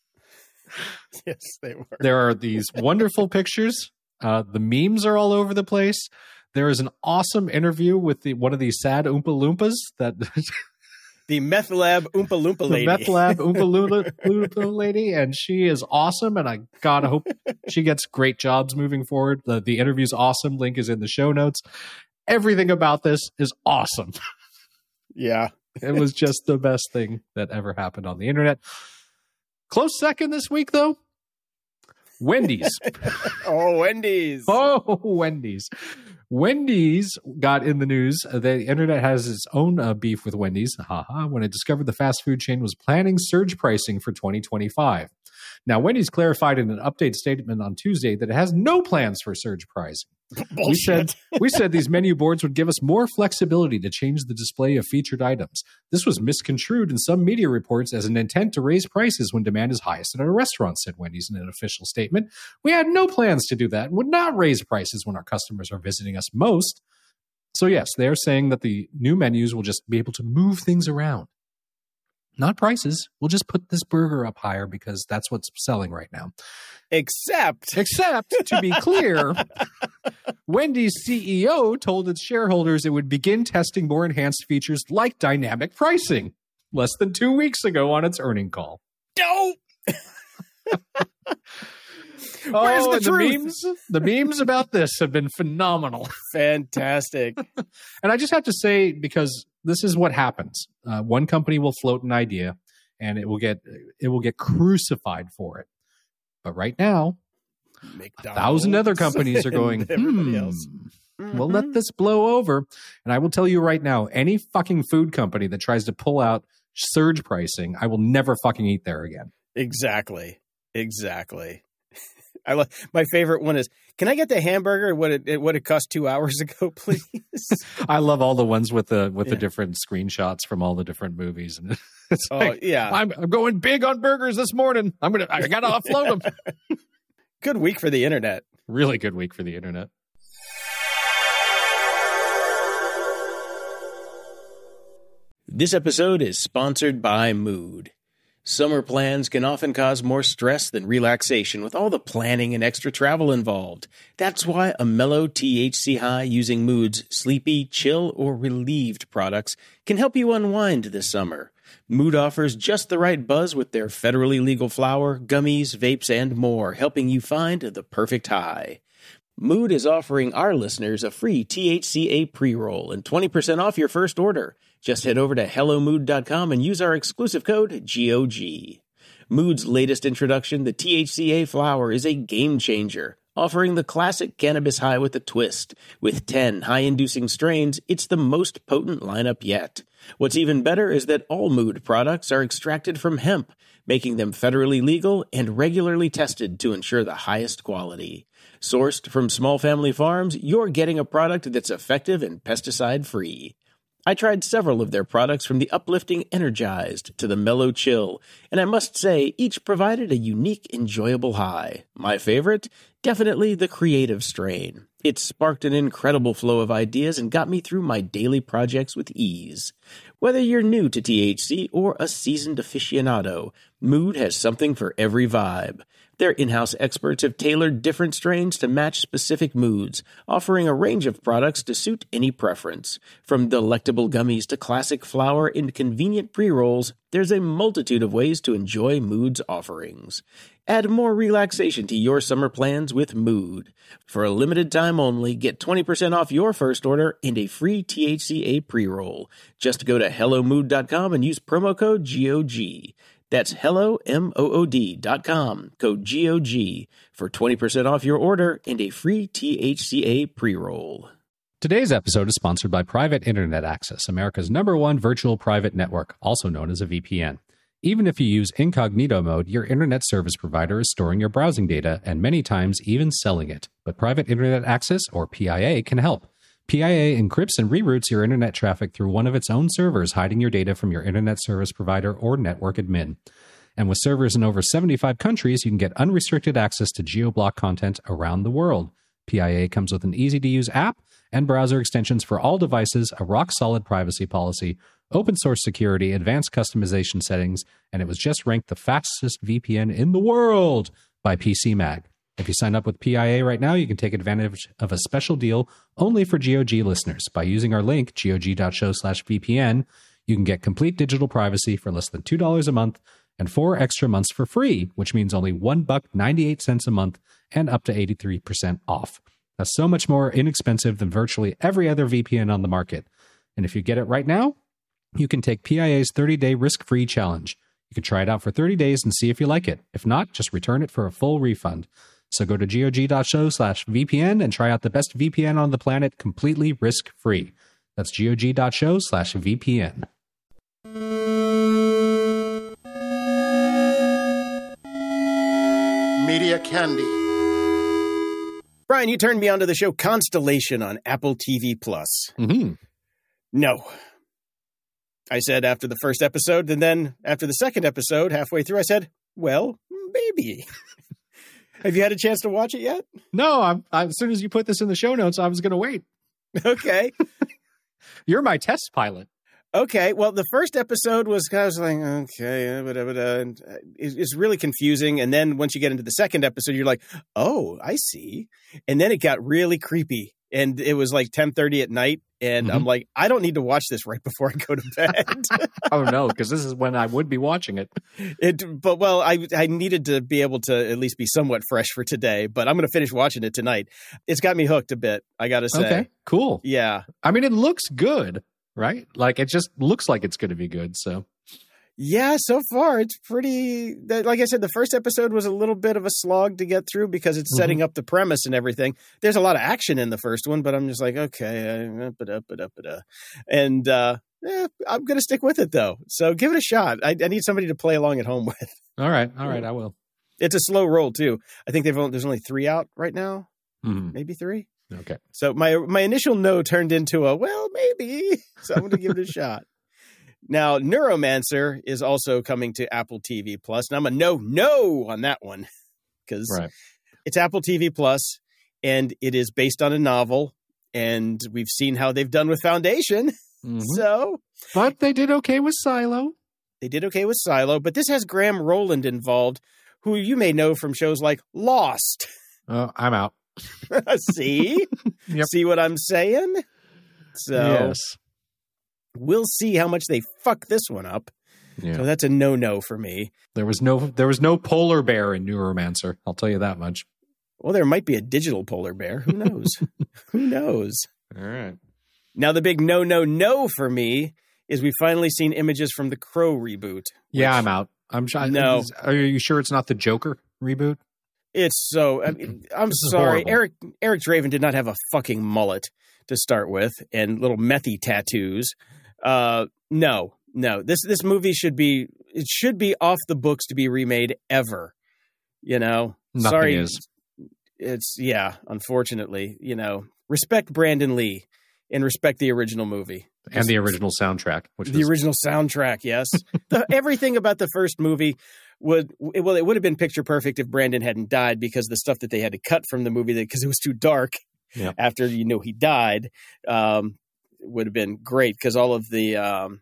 Yes, they were. There are these wonderful pictures. The memes are all over the place. There is an awesome interview with one of these sad Oompa Loompas that the Meth Lab Oompa Loompa lady. The Meth Lab Oompa Loompa lady, and she is awesome, and I gotta hope she gets great jobs moving forward. The interview's awesome. Link is in the show notes. Everything about this is awesome. Yeah. It was just the best thing that ever happened on the internet. Close second this week, though. Wendy's. Oh, Wendy's. Oh, Wendy's. Wendy's got in the news. The internet has its own beef with Wendy's. When it discovered the fast food chain was planning surge pricing for 2025. Now, Wendy's clarified in an update statement on Tuesday that it has no plans for surge pricing. We said these menu boards would give us more flexibility to change the display of featured items. This was misconstrued in some media reports as an intent to raise prices when demand is highest at a restaurant, said Wendy's in an official statement. We had no plans to do that and would not raise prices when our customers are visiting us most. So yes, they're saying that the new menus will just be able to move things around. Not prices. We'll just put this burger up higher because that's what's selling right now. Except, to be clear, Wendy's CEO told its shareholders it would begin testing more enhanced features like dynamic pricing less than 2 weeks ago on its earnings call. Dope. Where's the truth? The memes about this have been phenomenal. Fantastic. And I just have to say, because this is what happens. One company will float an idea and it will get crucified for it. But right now, McDonald's. 1,000 other companies are going, everybody else. We'll let this blow over. And I will tell you right now, any fucking food company that tries to pull out surge pricing, I will never fucking eat there again. Exactly. My favorite one is, can I get the hamburger what it cost 2 hours ago, please? I love all the ones with the different screenshots from all the different movies, and it's I'm going big on burgers this morning. I gotta offload them. Good week for the internet. Really good week for the internet. This episode is sponsored by Mood. Summer plans can often cause more stress than relaxation with all the planning and extra travel involved. That's why a mellow THC high using Mood's sleepy, chill, or relieved products can help you unwind this summer. Mood offers just the right buzz with their federally legal flower, gummies, vapes, and more, helping you find the perfect high. Mood is offering our listeners a free THCA pre-roll and 20% off your first order. Just head over to HelloMood.com and use our exclusive code GOG. Mood's latest introduction, the THCA flower, is a game changer, offering the classic cannabis high with a twist. With 10 high-inducing strains, it's the most potent lineup yet. What's even better is that all Mood products are extracted from hemp, making them federally legal and regularly tested to ensure the highest quality. Sourced from small family farms, you're getting a product that's effective and pesticide-free. I tried several of their products, from the uplifting Energized to the Mellow Chill, and I must say each provided a unique, enjoyable high. My favorite? Definitely the Creative strain. It sparked an incredible flow of ideas and got me through my daily projects with ease. Whether you're new to THC or a seasoned aficionado, Mood has something for every vibe. Their in-house experts have tailored different strains to match specific moods, offering a range of products to suit any preference. From delectable gummies to classic flower and convenient pre-rolls, there's a multitude of ways to enjoy Mood's offerings. Add more relaxation to your summer plans with Mood. For a limited time only, get 20% off your first order and a free THCA pre-roll. Just go to HelloMood.com and use promo code GOG. That's HelloMood.com, code GOG, for 20% off your order and a free THCA pre-roll. Today's episode is sponsored by Private Internet Access, America's #1 virtual private network, also known as a VPN. Even if you use incognito mode, your internet service provider is storing your browsing data and many times even selling it. But Private Internet Access, or PIA, can help. PIA encrypts and reroutes your internet traffic through one of its own servers, hiding your data from your internet service provider or network admin. And with servers in over 75 countries, you can get unrestricted access to geo-block content around the world. PIA comes with an easy-to-use app and browser extensions for all devices, a rock-solid privacy policy, open-source security, advanced customization settings, and it was just ranked the fastest VPN in the world by PC Mag. If you sign up with PIA right now, you can take advantage of a special deal only for GOG listeners. By using our link, gog.show/VPN, you can get complete digital privacy for less than $2 a month and 4 extra months for free, which means only $1.98 a month and up to 83% off. That's so much more inexpensive than virtually every other VPN on the market. And if you get it right now, you can take PIA's 30-day risk-free challenge. You can try it out for 30 days and see if you like it. If not, just return it for a full refund. So go to gog.show/VPN and try out the best VPN on the planet completely risk-free. That's gog.show/VPN. Media Candy. Brian, you turned me on to the show Constellation on Apple TV+. Mm-hmm. No. I said after the first episode, and then after the second episode, halfway through, I said, well, maybe. Have you had a chance to watch it yet? No, as soon as you put this in the show notes, I was going to wait. Okay. You're my test pilot. Okay, well, the first episode was kind of like, okay, and it's really confusing. And then once you get into the second episode, you're like, oh, I see. And then it got really creepy. And it was like 10:30 at night. And I'm like, I don't need to watch this right before I go to bed. Oh, no, because this is when I would be watching it. But I needed to be able to at least be somewhat fresh for today. But I'm going to finish watching it tonight. It's got me hooked a bit, I got to say. Okay, cool. Yeah. I mean, it looks good. Right? Like, it just looks like it's going to be good. So, yeah, so far it's pretty. Like I said, the first episode was a little bit of a slog to get through because it's setting up the premise and everything. There's a lot of action in the first one, but I'm just like, okay, and I'm going to stick with it though. So give it a shot. I need somebody to play along at home with. All right, I will. It's a slow roll too. I think there's only 3 out right now, maybe 3. Okay. So my initial no turned into a, well, maybe. So I'm going to give it a shot. Now, Neuromancer is also coming to Apple TV Plus. And I'm a no on that one because it's Apple TV Plus and it is based on a novel. And we've seen how they've done with Foundation. So, but they did okay with Silo. But this has Graham Rowland involved, who you may know from shows like Lost. I'm out. See? Yep. See what I'm saying? So yes. We'll see how much they fuck this one up. Yeah. So that's a no for me. There was no polar bear in Neuromancer. I'll tell you that much. Well, there might be a digital polar bear. Who knows? Who knows? All right. Now the big no for me is we've finally seen images from the Crow reboot. Yeah, I'm out. I'm sure. No. Are you sure it's not the Joker reboot? It's so. I'm sorry. Horrible. Eric Draven did not have a fucking mullet to start with and little methy tattoos. No. This movie should be off the books to be remade ever. You know, Nothing sorry. is. It's unfortunately, respect Brandon Lee and respect the original movie. And the original soundtrack. Original soundtrack, yes. Everything about the first movie it would have been picture perfect if Brandon hadn't died, because the stuff that they had to cut from the movie because it was too dark after he died would have been great, because all of the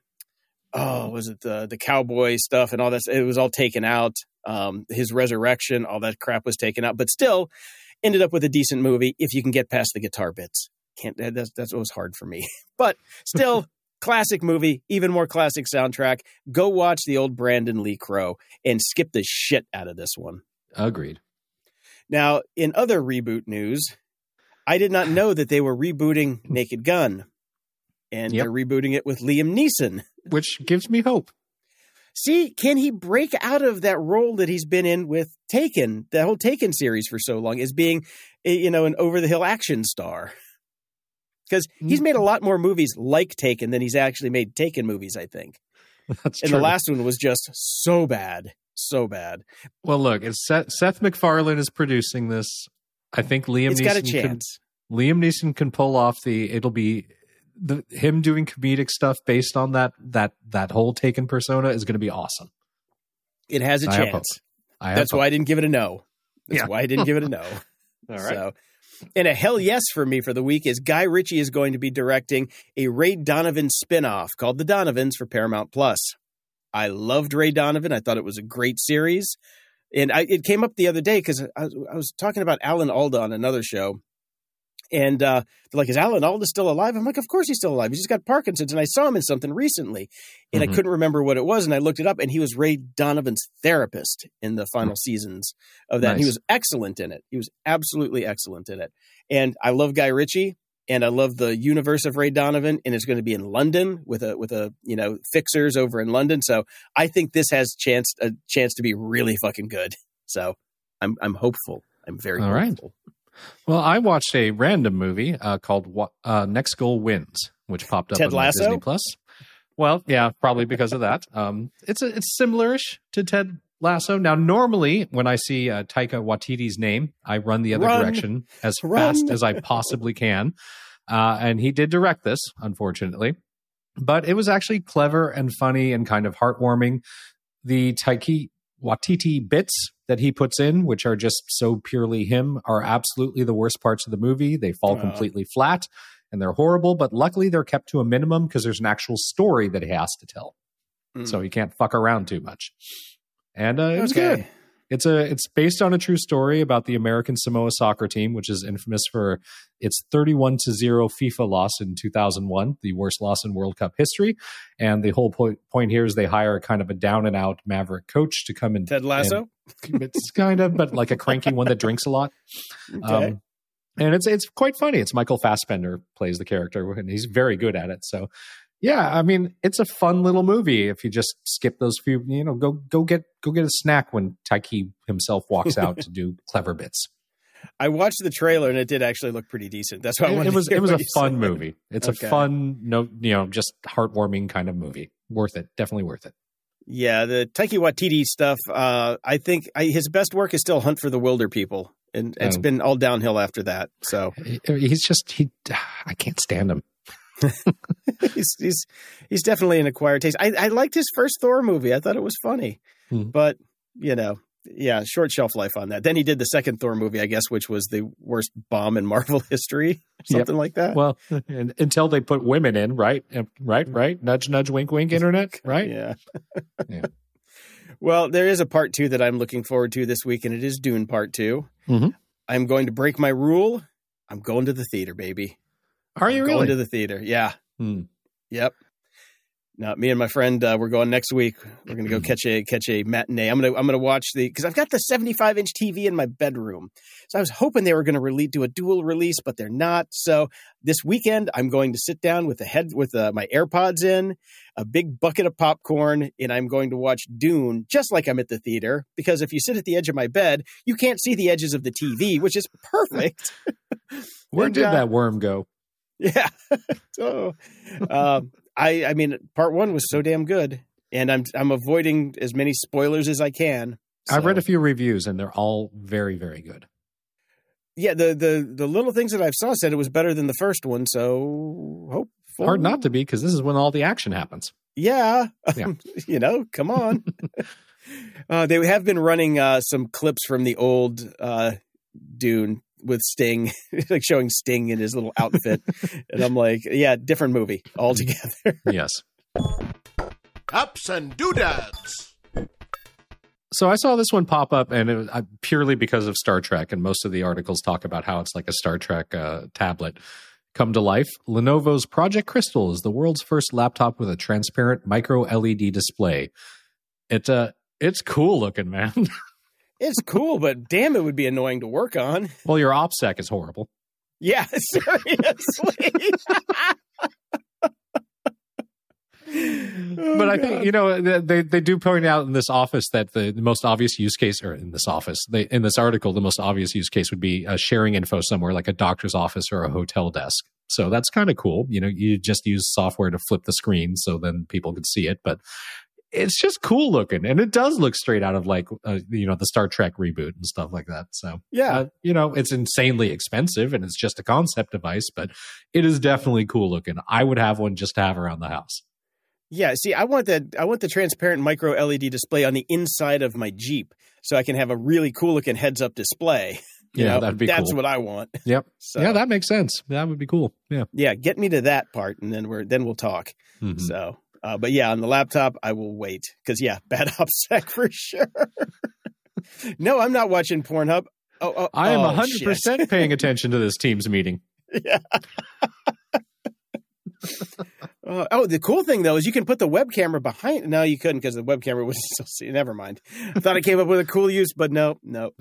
the cowboy stuff and all that, it was all taken out. His resurrection, all that crap was taken out, but still ended up with a decent movie if you can get past the guitar bits. That's what was hard for me. But still, classic movie, even more classic soundtrack. Go watch the old Brandon Lee Crow and skip the shit out of this one. Agreed. Now, in other reboot news, I did not know that they were rebooting Naked Gun. And they're rebooting it with Liam Neeson. Which gives me hope. See, can he break out of that role that he's been in with Taken, the whole Taken series for so long, as being, an over-the-hill action star? Because he's made a lot more movies like Taken than he's actually made Taken movies, I think. That's and true. The last one was just so bad. So bad. Well, look, it's Seth MacFarlane is producing this. I think Liam Neeson got a chance. Liam Neeson can pull off it'll be him doing comedic stuff based on that whole Taken persona is going to be awesome. It has a chance. That's why I didn't give it a no. That's why I didn't give it a no. All right. So, and a hell yes for me for the week is Guy Ritchie is going to be directing a Ray Donovan spinoff called The Donovans for Paramount Plus. I loved Ray Donovan. I thought it was a great series. And it came up the other day because I was talking about Alan Alda on another show. And they're like, is Alan Alda still alive? I'm like, of course he's still alive. He's just got Parkinson's. And I saw him in something recently. And I couldn't remember what it was. And I looked it up. And he was Ray Donovan's therapist in the final seasons of that. Nice. He was excellent in it. He was absolutely excellent in it. And I love Guy Ritchie. And I love the universe of Ray Donovan. And it's going to be in London with a fixers over in London. So I think this has a chance to be really fucking good. So I'm hopeful. I'm very hopeful. Right. Well, I watched a random movie called Next Goal Wins, which popped up Ted on Lasso? Disney Plus. Well, yeah, probably because of that. It's similar-ish to Ted Lasso. Now, normally when I see Taika Waititi's name, I run the other direction as fast as I possibly can. And he did direct this, unfortunately. But it was actually clever and funny and kind of heartwarming. The Taika Waititi bits that he puts in, which are just so purely him, are absolutely the worst parts of the movie. They fall completely flat. and they're horrible, but luckily they're kept to a minimum because there's an actual story that he has to tell. So he can't fuck around too much. And it was good. It's based on a true story about the American Samoa soccer team, which is infamous for its 31-0 FIFA loss in 2001, the worst loss in World Cup history. And the whole point here is they hire kind of a down and out maverick coach to come in. Ted Lasso? It's kind of, but like a cranky one that drinks a lot. Okay. And it's quite funny. It's Michael Fassbender plays the character, and he's very good at it. So, yeah, I mean, it's a fun little movie. If you just skip those few, go get a snack when Taiki himself walks out to do clever bits. I watched the trailer and it did actually look pretty decent. That's why it was a fun movie. It's a fun, just heartwarming kind of movie. Worth it. Definitely worth it. Yeah, the Taika Waititi stuff. I think his best work is still Hunt for the Wilder People, and it's been all downhill after that. So I can't stand him. he's definitely an acquired taste. I liked his first Thor movie. I thought it was funny, but short shelf life on that. Then he did the second Thor movie, I guess, which was the worst bomb in Marvel history, something like that. Well, until they put women in, right? Nudge, nudge, wink, wink, internet, right? Yeah. Well, there is a part 2 that I'm looking forward to this week, and it is Dune Part 2. Mm-hmm. I'm going to break my rule. I'm going to the theater, baby. Are you really? Going to the theater? Yeah. Yep. Now, me and my friend, we're going next week. We're going to go catch a matinee. I'm gonna watch because I've got the 75-inch TV in my bedroom. So I was hoping they were going to do a dual release, but they're not. So this weekend, I'm going to sit down with my AirPods in, a big bucket of popcorn, and I'm going to watch Dune just like I'm at the theater. Because if you sit at the edge of my bed, you can't see the edges of the TV, which is perfect. Where did that worm go? Yeah. So, I mean, part 1 was so damn good, and I'm avoiding as many spoilers as I can. So. I've read a few reviews, and they're all very, very good. Yeah, the little things that I saw said it was better than the first one, so hopefully. Hard not to be, because this is when all the action happens. Yeah. Come on. They have been running some clips from the old Dune with Sting, like showing Sting in his little outfit. And I'm like, yeah, different movie altogether. Yes. Ups and doodads. So I saw this one pop up, and it was purely because of Star Trek, and most of the articles talk about how it's like a Star Trek tablet come to life. Lenovo's Project Crystal is the world's first laptop with a transparent micro LED display. It's cool looking, man. It's cool, but damn, it would be annoying to work on. Well, your OPSEC is horrible. Yeah, seriously. But I think, they do point out in this office that the most obvious use case, or in this office, in this article, the most obvious use case would be sharing info somewhere like a doctor's office or a hotel desk. So that's kind of cool. You just use software to flip the screen so then people could see it. But it's just cool looking, and it does look straight out of like the Star Trek reboot and stuff like that. So yeah, it's insanely expensive, and it's just a concept device, but it is definitely cool looking. I would have one just to have around the house. Yeah, see, I want the transparent micro LED display on the inside of my Jeep, so I can have a really cool looking heads up display. That'd be cool. That's what I want. Yep. So, yeah, that makes sense. That would be cool. Yeah. Yeah, get me to that part, and then we'll talk. Mm-hmm. So. But yeah, on the laptop, I will wait because bad OPSEC for sure. No, I'm not watching Pornhub. I am 100% paying attention to this Teams meeting. Yeah. The cool thing though is you can put the web camera behind. No, you couldn't because the web camera was so. See, never mind. I thought I came up with a cool use, but no.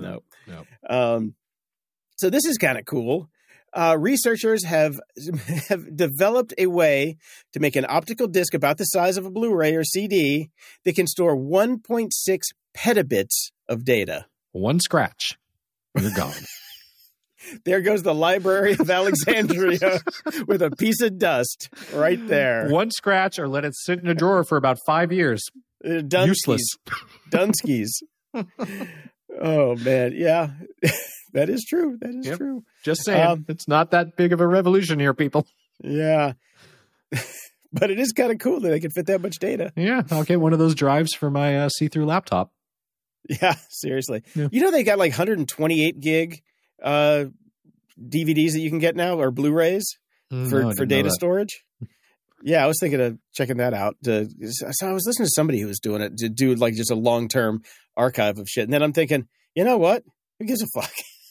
So this is kind of cool. Researchers have developed a way to make an optical disc about the size of a Blu-ray or CD that can store 1.6 petabits of data. One scratch, you're gone. There goes the Library of Alexandria with a piece of dust right there. One scratch, or let it sit in a drawer for about 5 years. Useless. Dunskies. Oh, man. Yeah. That is true. That is true. Just saying. It's not that big of a revolution here, people. Yeah. But it is kind of cool that they can fit that much data. Yeah. I'll get one of those drives for my see-through laptop. Yeah. Seriously. Yeah. They got like 128 gig DVDs that you can get now, or Blu-rays. for data storage. Yeah, I was thinking of checking that out. So I was listening to somebody who was doing it to do like just a long-term archive of shit. And then I'm thinking, you know what? Who gives a fuck?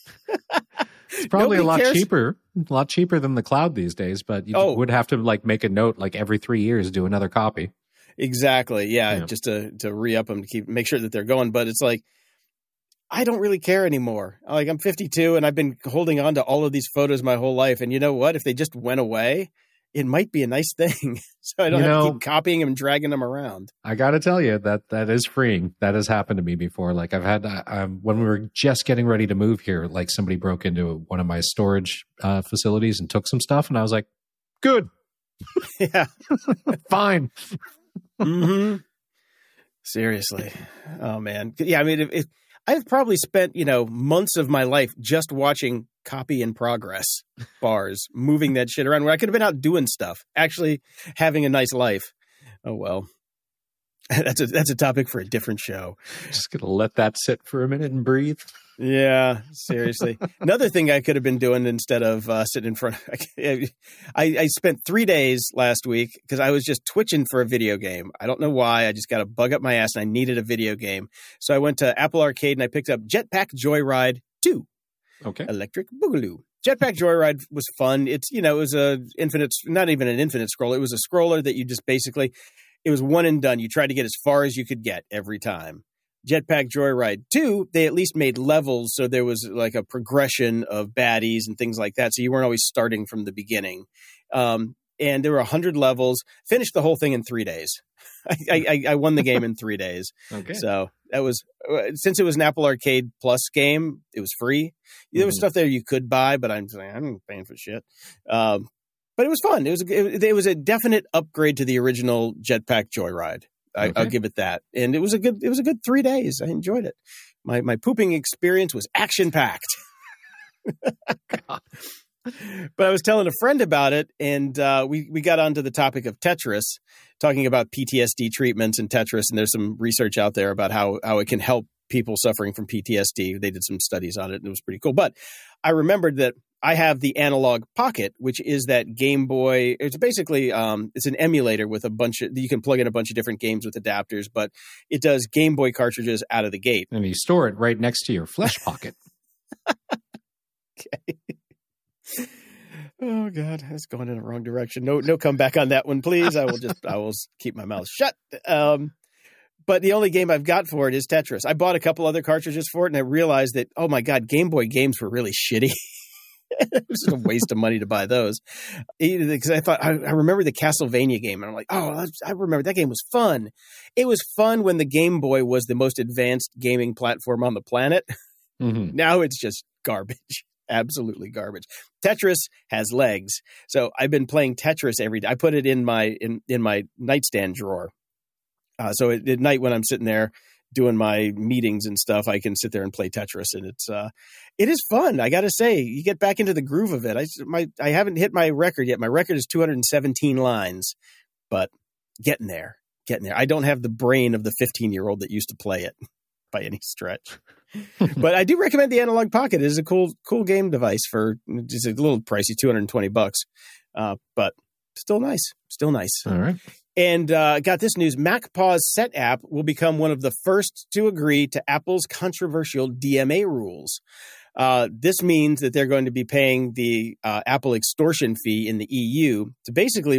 It's probably a lot cheaper than the cloud these days, but you would have to like make a note like every 3 years, do another copy. Exactly. Yeah. Just to re-up them to make sure that they're going. But it's like, I don't really care anymore. Like I'm 52 and I've been holding on to all of these photos my whole life. And you know what? If they just went away, it might be a nice thing. So I don't have to keep copying them and dragging them around. I got to tell you that is freeing. That has happened to me before. Like I've had, when we were just getting ready to move here, like somebody broke into one of my storage facilities and took some stuff. And I was like, good. Yeah. Fine. Mm-hmm. Seriously. Oh man. Yeah. I mean, if I've probably spent, months of my life just watching copy in progress bars, moving that shit around where I could have been out doing stuff, actually having a nice life. Oh, well, that's a topic for a different show. Just going to let that sit for a minute and breathe. Yeah, seriously. Another thing I could have been doing instead of sitting in front. I spent 3 days last week because I was just twitching for a video game. I don't know why. I just got a bug up my ass and I needed a video game. So I went to Apple Arcade and I picked up Jetpack Joyride 2. Okay. Electric Boogaloo. Jetpack Joyride was fun. It's, it was not even an infinite scroller. It was a scroller that you just basically, it was one and done. You tried to get as far as you could get every time. Jetpack Joyride 2, they at least made levels, so there was like a progression of baddies and things like that, so you weren't always starting from the beginning. And there were 100 levels. Finished the whole thing in 3 days. I won the game in 3 days. Okay. So that was, since it was an Apple Arcade Plus game, it was free. There was stuff there you could buy, but I'm paying for shit. But it was fun. It was a definite upgrade to the original Jetpack Joyride. I'll give it that. And it was a good 3 days. I enjoyed it. My pooping experience was action packed. But I was telling a friend about it, and we got onto the topic of Tetris, talking about PTSD treatments and Tetris. And there's some research out there about how it can help people suffering from PTSD. They did some studies on it, and it was pretty cool. But I remembered that I have the Analog Pocket, which is that Game Boy. It's basically it's an emulator with you can plug in a bunch of different games with adapters, but it does Game Boy cartridges out of the gate. And you store it right next to your Flesh Pocket. Okay. Oh God, that's going in the wrong direction. No comeback on that one, please. I will keep my mouth shut. But the only game I've got for it is Tetris. I bought a couple other cartridges for it, and I realized that, oh my God, Game Boy games were really shitty. It was a waste of money to buy those. Because I thought, I remember the Castlevania game, and I'm like, oh, I remember that game was fun. It was fun when the Game Boy was the most advanced gaming platform on the planet. Mm-hmm. Now it's just garbage. Absolutely garbage. Tetris has legs. So I've been playing Tetris every day. I put it in my nightstand drawer. So at night when I'm sitting there doing my meetings and stuff, I can sit there and play Tetris, and it is fun. I got to say, you get back into the groove of it. I haven't hit my record yet. My record is 217 lines, but getting there. I don't have the brain of the 15-year-old that used to play it by any stretch. But I do recommend the Analog Pocket. It is a cool game device for just a little pricey, $220. But still nice. All right. And got this news. MacPaws Set app will become one of the first to agree to Apple's controversial DMA rules. This means that they're going to be paying the Apple extortion fee in the EU to basically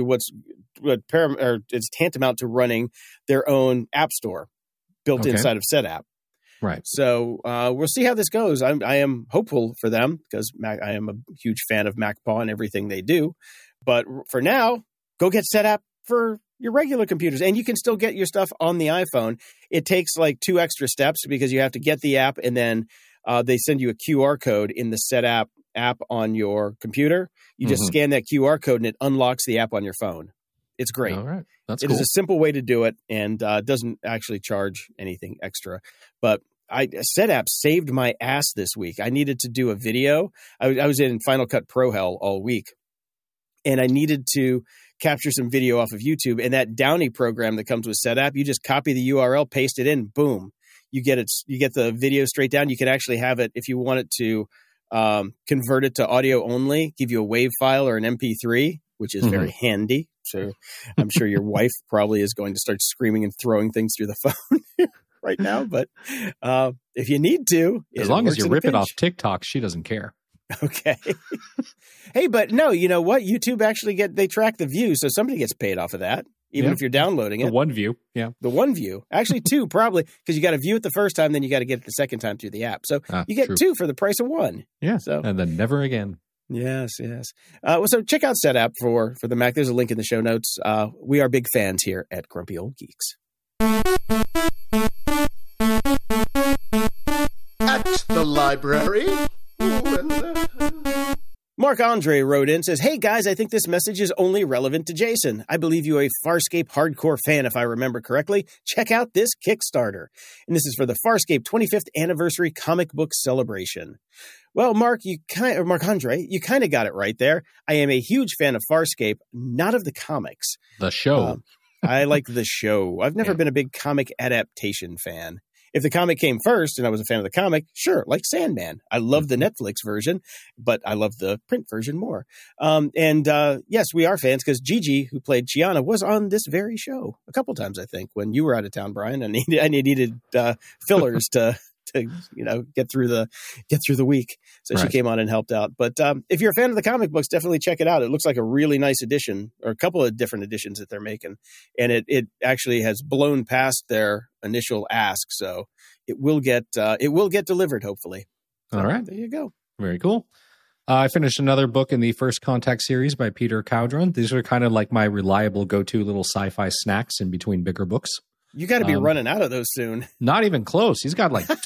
it's tantamount to running their own app store built inside of Set app. Right. So we'll see how this goes. I am hopeful for them because I am a huge fan of MacPaw and everything they do. But for now, go get Set app for your regular computers, and you can still get your stuff on the iPhone. It takes like 2 extra steps because you have to get the app, and then they send you a QR code in the Set app on your computer. You just scan that QR code, and it unlocks the app on your phone. It's great. All right. That's cool. It is a simple way to do it, and doesn't actually charge anything extra. But Set app saved my ass this week. I needed to do a video. I was in Final Cut Pro hell all week, and I needed to capture some video off of YouTube. And that Downy program that comes with Set app, you just copy the URL, paste it in, boom. You get the video straight down. You can actually have it if you want it to convert it to audio only, give you a WAV file or an MP3, which is very handy. So I'm sure your wife probably is going to start screaming and throwing things through the phone right now. But if you need to, as long as you rip it off TikTok, she doesn't care. Okay. Hey, but no, you know what? YouTube actually they track the views, so somebody gets paid off of that, even if you're downloading it. The one view, the one view, actually two, probably, because you got to view it the first time, then you got to get it the second time through the app. So you get two for the price of one. Yeah. So and then never again. Yes. So check out SetApp for the Mac. There's a link in the show notes. We are big fans here at Grumpy Old Geeks. At the library. Mark Andre wrote in, says, "Hey guys, I think this message is only relevant to Jason. I believe you are a Farscape hardcore fan, if I remember correctly. Check out this Kickstarter." And this is for the Farscape 25th anniversary comic book celebration. Well, Mark Andre, you kind of got it right there. I am a huge fan of Farscape, not of the comics. The show. I like the show. I've never been a big comic adaptation fan. If the comic came first and I was a fan of the comic, sure, like Sandman. I love the Netflix version, but I love the print version more. Yes, we are fans because Gigi, who played Chiana, was on this very show a couple times, I think, when you were out of town, Brian. I needed fillers to get through the week. So she came on and helped out. But if you're a fan of the comic books, definitely check it out. It looks like a really nice edition, or a couple of different editions that they're making. And it actually has blown past their initial ask. So it will get delivered, hopefully. So, all right. There you go. Very cool. I finished another book in the First Contact series by Peter Cowdron. These are kind of like my reliable go-to little sci-fi snacks in between bigger books. You got to be running out of those soon. Not even close. He's got like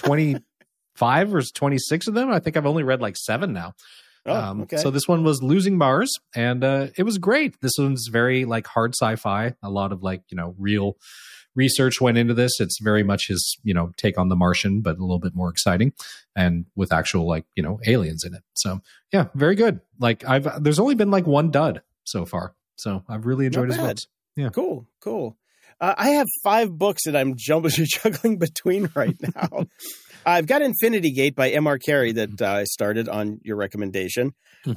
25 or 26 of them. I think I've only read like 7 now. Oh, okay. So this one was Losing Mars, and it was great. This one's very like hard sci-fi. A lot of real research went into this. It's very much his, take on The Martian, but a little bit more exciting and with actual aliens in it. So yeah, very good. There's only been one dud so far. So I've really enjoyed his books. Yeah. Cool. I have 5 books that I'm juggling between right now. I've got Infinity Gate by M.R. Carey that I started on your recommendation.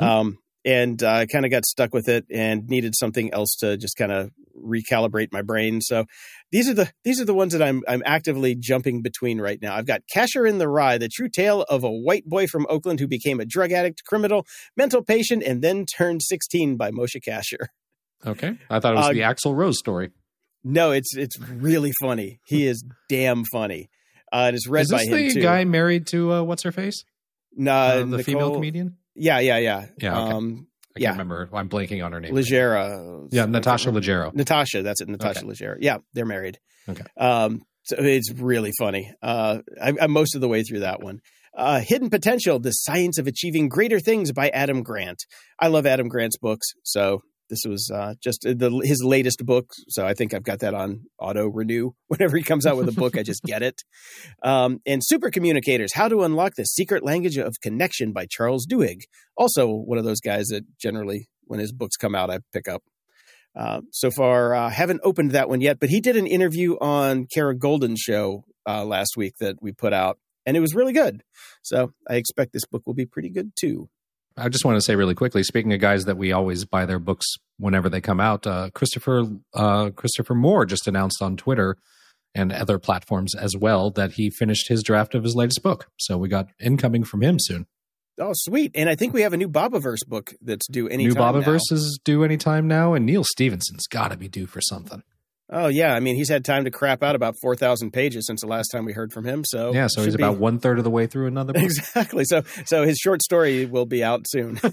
And I kind of got stuck with it and needed something else to just kind of recalibrate my brain. So these are the ones that I'm actively jumping between right now. I've got Casher in the Rye, the true tale of a white boy from Oakland who became a drug addict, criminal, mental patient, and then turned 16 by Moshe Kasher. Okay. I thought it was the Axl Rose story. No, it's really funny. He is damn funny. It is read by him, too. Is this the guy married to, what's her face? No, the female comedian? Yeah. Yeah, okay. I can't remember. I'm blanking on her name. Leggera. Yeah, Natasha Leggero. Natasha, that's it. Natasha Leggero. Yeah, they're married. Okay. So it's really funny. I'm most of the way through that one. Hidden Potential, The Science of Achieving Greater Things by Adam Grant. I love Adam Grant's books, so this was just his latest book, so I think I've got that on auto renew. Whenever he comes out with a book, I just get it. And Super Communicators, How to Unlock the Secret Language of Connection by Charles Duhigg. Also one of those guys that generally, when his books come out, I pick up. So far, haven't opened that one yet, but he did an interview on Kara Goldin's show last week that we put out, and it was really good. So I expect this book will be pretty good, too. I just want to say really quickly, speaking of guys that we always buy their books whenever they come out, Christopher Moore just announced on Twitter and other platforms as well that he finished his draft of his latest book. So we got incoming from him soon. Oh, sweet. And I think we have a new Bobaverse book that's due anytime New Bobaverse is due anytime now, and Neil Stephenson's got to be due for something. Oh, yeah. I mean, he's had time to crap out about 4,000 pages since the last time we heard from him. So yeah, so he's about 1/3 of the way through another book. Exactly. So his short story will be out soon.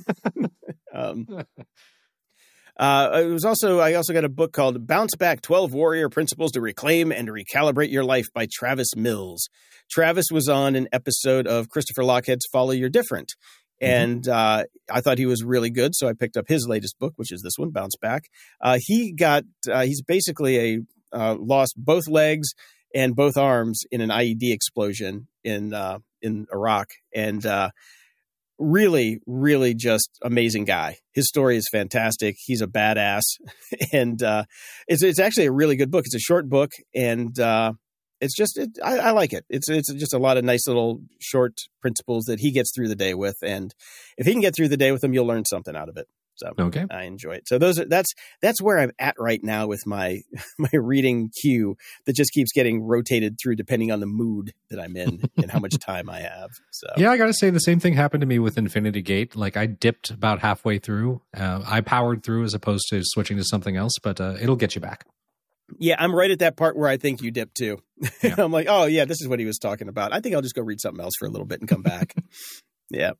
I also got a book called Bounce Back 12 Warrior Principles to Reclaim and Recalibrate Your Life by Travis Mills. Travis was on an episode of Christopher Lockhead's Follow Your Different. And I thought he was really good, so I picked up his latest book, which is this one, Bounce Back. He's basically lost both legs and both arms in an IED explosion in Iraq, and really, really just amazing guy. His story is fantastic. He's a badass, and it's actually a really good book. It's a short book, and It's just, I like it. It's just a lot of nice little short principles that he gets through the day with. And if he can get through the day with them, you'll learn something out of it. So Okay. I enjoy it. So that's where I'm at right now with my reading queue that just keeps getting rotated through depending on the mood that I'm in and how much time I have. So Yeah, I got to say the same thing happened to me with Infinity Gate. Like I dipped about halfway through. I powered through as opposed to switching to something else, but it'll get you back. yeah, I'm right at that part where I think you dip too. Yeah. I'm like, oh yeah, this is what he was talking about. I think I'll just go read something else for a little bit and come back. Yeah.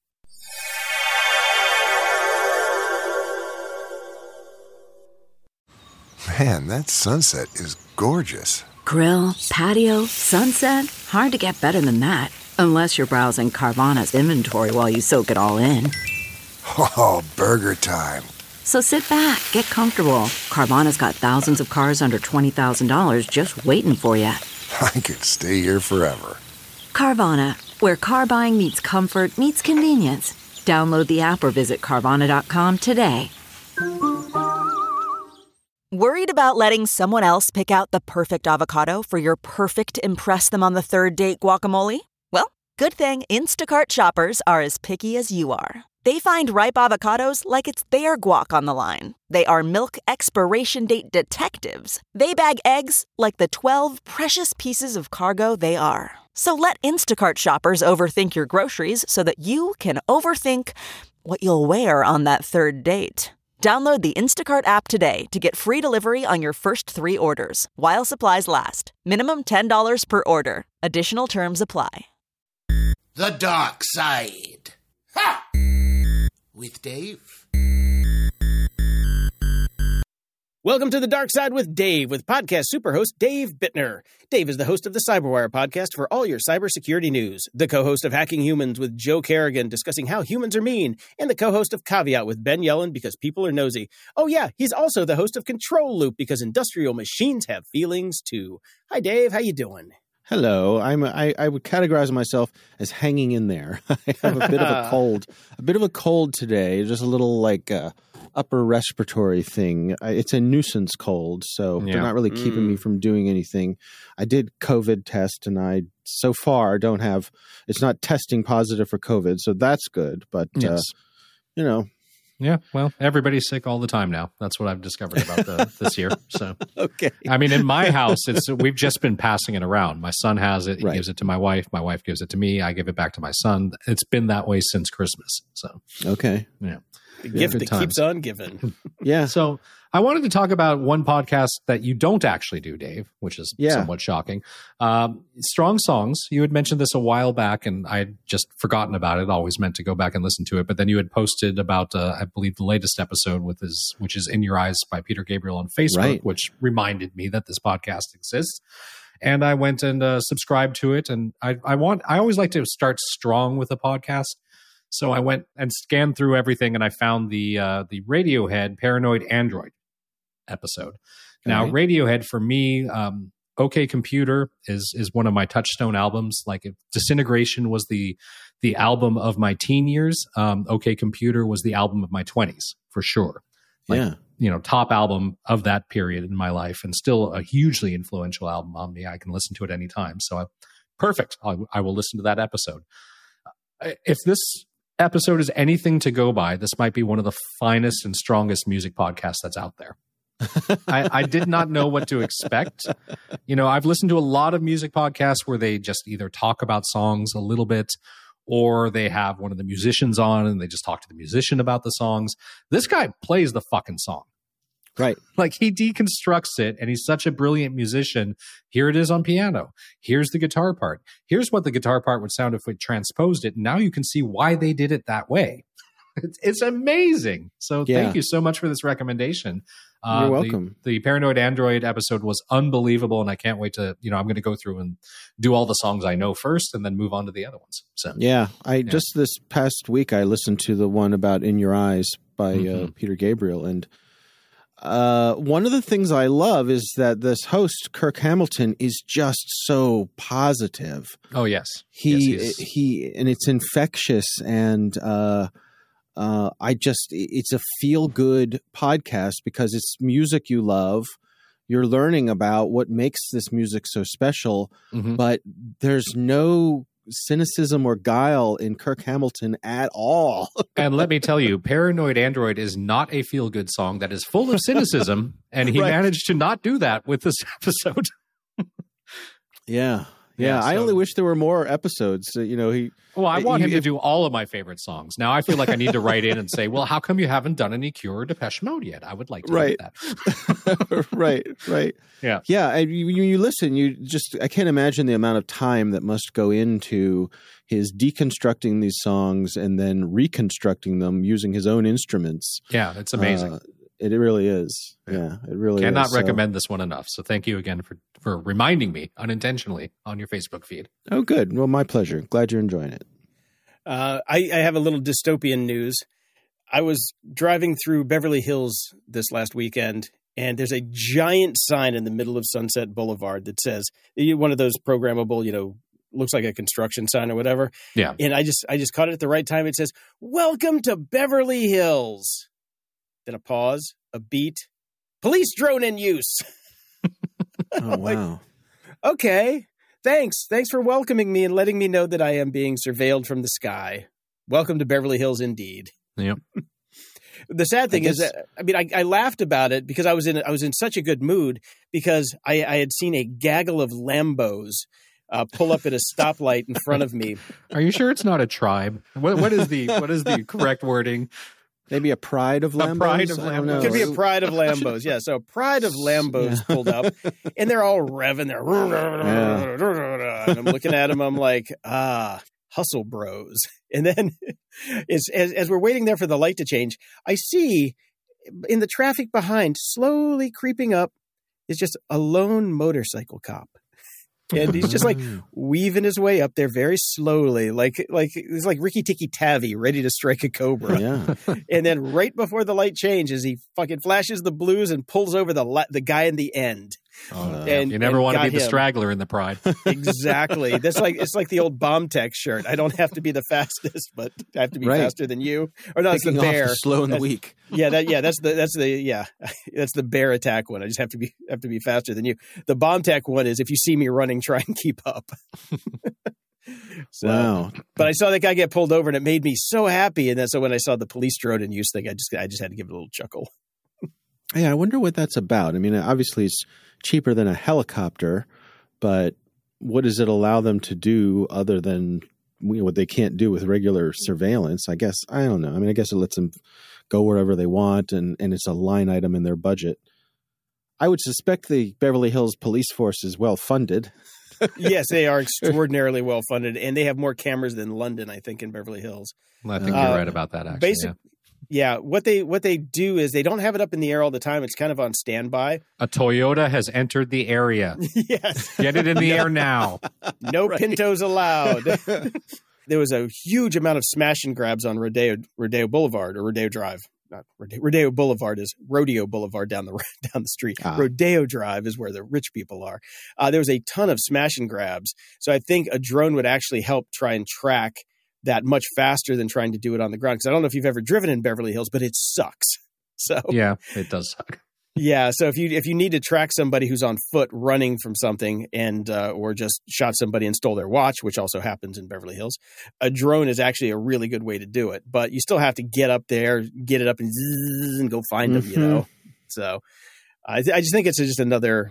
Man, that sunset is gorgeous. Grill, patio, sunset. Hard to get better than that. Unless you're browsing Carvana's inventory while you soak it all in. Oh, burger time. So sit back, get comfortable. Carvana's got thousands of cars under $20,000 just waiting for you. I could stay here forever. Carvana, where car buying meets comfort meets convenience. Download the app or visit Carvana.com today. Worried about letting someone else pick out the perfect avocado for your perfect impress them on the third date guacamole? Well, good thing Instacart shoppers are as picky as you are. They find ripe avocados like it's their guac on the line. They are milk expiration date detectives. They bag eggs like the 12 precious pieces of cargo they are. So let Instacart shoppers overthink your groceries so that you can overthink what you'll wear on that third date. Download the Instacart app today to get free delivery on your first 3 orders, while supplies last. Minimum $10 per order. Additional terms apply. The Dark Side. Ha! With Dave. Welcome to The Dark Side with Dave, with podcast superhost Dave Bittner. Dave is the host of the CyberWire podcast for all your cybersecurity news, the co-host of Hacking Humans with Joe Kerrigan discussing how humans are mean, and the co-host of Caveat with Ben Yellen because people are nosy. Oh yeah, he's also the host of Control Loop because industrial machines have feelings too. Hi Dave, how you doing? Hello. I would categorize myself as hanging in there. I have a bit of a cold today, just a little like upper respiratory thing. It's a nuisance cold, so they're not really keeping me from doing anything. I did COVID test, and I so far don't have. It's not testing positive for COVID, so that's good. But Yes. you know. Yeah, well, everybody's sick all the time now. That's what I've discovered about this year. So, Okay. I mean, in my house, we've just been passing it around. My son has it; he Right. gives it to my wife. My wife gives it to me. I give it back to my son. It's been that way since Christmas. So, Okay. yeah. The gift good that times. keeps on giving. Yeah. So I wanted to talk about one podcast that you don't actually do, Dave, which is Yeah. somewhat shocking. Strong Songs. You had mentioned this a while back, and I had just forgotten about it. Always meant to go back and listen to it, but then you had posted about, I believe, the latest episode which is In Your Eyes by Peter Gabriel on Facebook, Right. which reminded me that this podcast exists. And I went and subscribed to it. And I always like to start strong with a podcast. So I went and scanned through everything, and I found the Radiohead Paranoid Android episode. Now, Okay. Radiohead for me, OK Computer is one of my touchstone albums. Like if Disintegration was the album of my teen years, OK Computer was the album of my 20s for sure. Like, Yeah. Top album of that period in my life, and still a hugely influential album on me. I can listen to it anytime. So perfect. I will listen to that episode. If this episode is anything to go by, this might be one of the finest and strongest music podcasts that's out there. I did not know what to expect. I've listened to a lot of music podcasts where they just either talk about songs a little bit, or they have one of the musicians on and they just talk to the musician about the songs. This guy plays the fucking song. Right. Like he deconstructs it, and he's such a brilliant musician. Here it is on piano. Here's the guitar part. Here's what the guitar part would sound if we transposed it. Now you can see why they did it that way. It's amazing. So thank you so much for this recommendation. You're welcome. The Paranoid Android episode was unbelievable, and I can't wait to, I'm going to go through and do all the songs I know first and then move on to the other ones. So Yeah. Just this past week, I listened to the one about In Your Eyes by Peter Gabriel. And one of the things I love is that this host, Kirk Hamilton, is just so positive. Oh, yes. He and it's infectious, and it's a feel good podcast because it's music you love. you're learning about what makes this music so special, but there's no cynicism or guile in Kirk Hamilton at all. And let me tell you, Paranoid Android is not a feel-good song that is full of cynicism, and he managed to not do that with this episode. Yeah. Yeah, I so- only wish there were more episodes. I want him to do all of my favorite songs. Now I feel like I need to write in and say, well, how come you haven't done any Cure or Depeche Mode yet? I would like to do that. Right. Yeah. Yeah. And you listen, I can't imagine the amount of time that must go into his deconstructing these songs and then reconstructing them using his own instruments. Yeah, it's amazing. It really is. Yeah, it really Cannot is. recommend this one enough. So thank you again for reminding me unintentionally on your Facebook feed. Oh, good. Well, my pleasure. Glad you're enjoying it. I have a little dystopian news. I was driving through Beverly Hills this last weekend, and there's a giant sign in the middle of Sunset Boulevard that says, one of those programmable, looks like a construction sign or whatever. Yeah. And I just caught it at the right time. It says, "Welcome to Beverly Hills." Then a pause, a beat, police drone in use. Oh, wow. Okay. Thanks for welcoming me and letting me know that I am being surveilled from the sky. Welcome to Beverly Hills, indeed. Yep. The sad thing is that, I laughed about it because I was in such a good mood because I had seen a gaggle of Lambos pull up at a stoplight in front of me. Are you sure it's not a tribe? What is the correct wording? Maybe a pride of Lambos? pride of I don't Lambos. know. It could be a pride of Lambos. Yeah. So a pride of Lambos pulled up and they're all revving. And I'm looking at them. I'm like, hustle bros. And then as we're waiting there for the light to change, I see in the traffic behind, slowly creeping up, is just a lone motorcycle cop. And he's just like weaving his way up there very slowly, like it's like Ricky Tikki Tavi ready to strike a cobra. Yeah. And then right before the light changes, he fucking flashes the blues and pulls over the guy in the end. And you never want to be the straggler in the pride. Exactly. It's like the old bomb tech shirt. I don't have to be the fastest, but I have to be faster than you. Or no, it's the Picking off bear. the slow and the weak. That's the bear attack one. I just have to be faster than you. The bomb tech one is if you see me running, try and keep up. So, wow. But I saw that guy get pulled over and it made me so happy. And then so when I saw the police drone in use thing, I just had to give it a little chuckle. Yeah, I wonder what that's about. I mean, obviously it's cheaper than a helicopter, but what does it allow them to do other than what they can't do with regular surveillance? I guess, I don't know. I mean, I guess it lets them go wherever they want and it's a line item in their budget. I would suspect the Beverly Hills police force is well funded. Yes, they are extraordinarily well funded, and they have more cameras than London, I think, in Beverly Hills. I think you're right about that, actually. Yeah, what they do is they don't have it up in the air all the time. It's kind of on standby. A Toyota has entered the area. Yes. Get it in the air now. No Pintos allowed. There was a huge amount of smash and grabs on Rodeo Boulevard or Rodeo Drive. Not Rodeo Boulevard is Rodeo Boulevard down the street. Rodeo Drive is where the rich people are. There was a ton of smash and grabs. So I think a drone would actually help try and track that much faster than trying to do it on the ground. Because I don't know if you've ever driven in Beverly Hills, but it sucks. So yeah, it does suck. Yeah, so if you need to track somebody who's on foot running from something and or just shot somebody and stole their watch, which also happens in Beverly Hills, a drone is actually a really good way to do it. But you still have to get up there, get it up and go find them, you know. So I just think it's just another,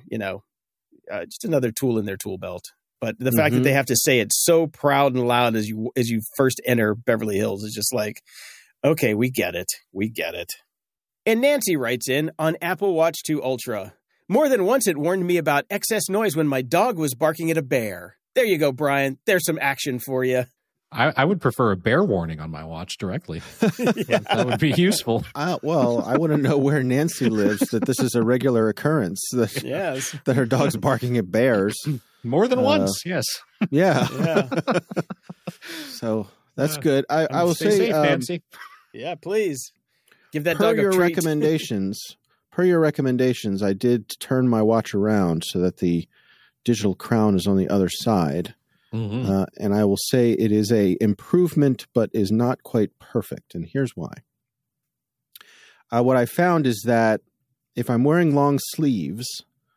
just another tool in their tool belt. But the fact that they have to say it so proud and loud as you first enter Beverly Hills is just like, okay, we get it. We get it. And Nancy writes in on Apple Watch 2 Ultra. More than once it warned me about excess noise when my dog was barking at a bear. There you go, Brian. There's some action for you. I would prefer a bear warning on my watch directly. That would be useful. Well, I want to know where Nancy lives, that this is a regular occurrence, that her dog's barking at bears. More than once, yes. Yeah. So that's good. I will stay say, safe, Nancy. Yeah, please. Give that per dog a your treat. recommendations, I did turn my watch around so that the digital crown is on the other side. And I will say it is a improvement, but is not quite perfect. And here's why. What I found is that if I'm wearing long sleeves,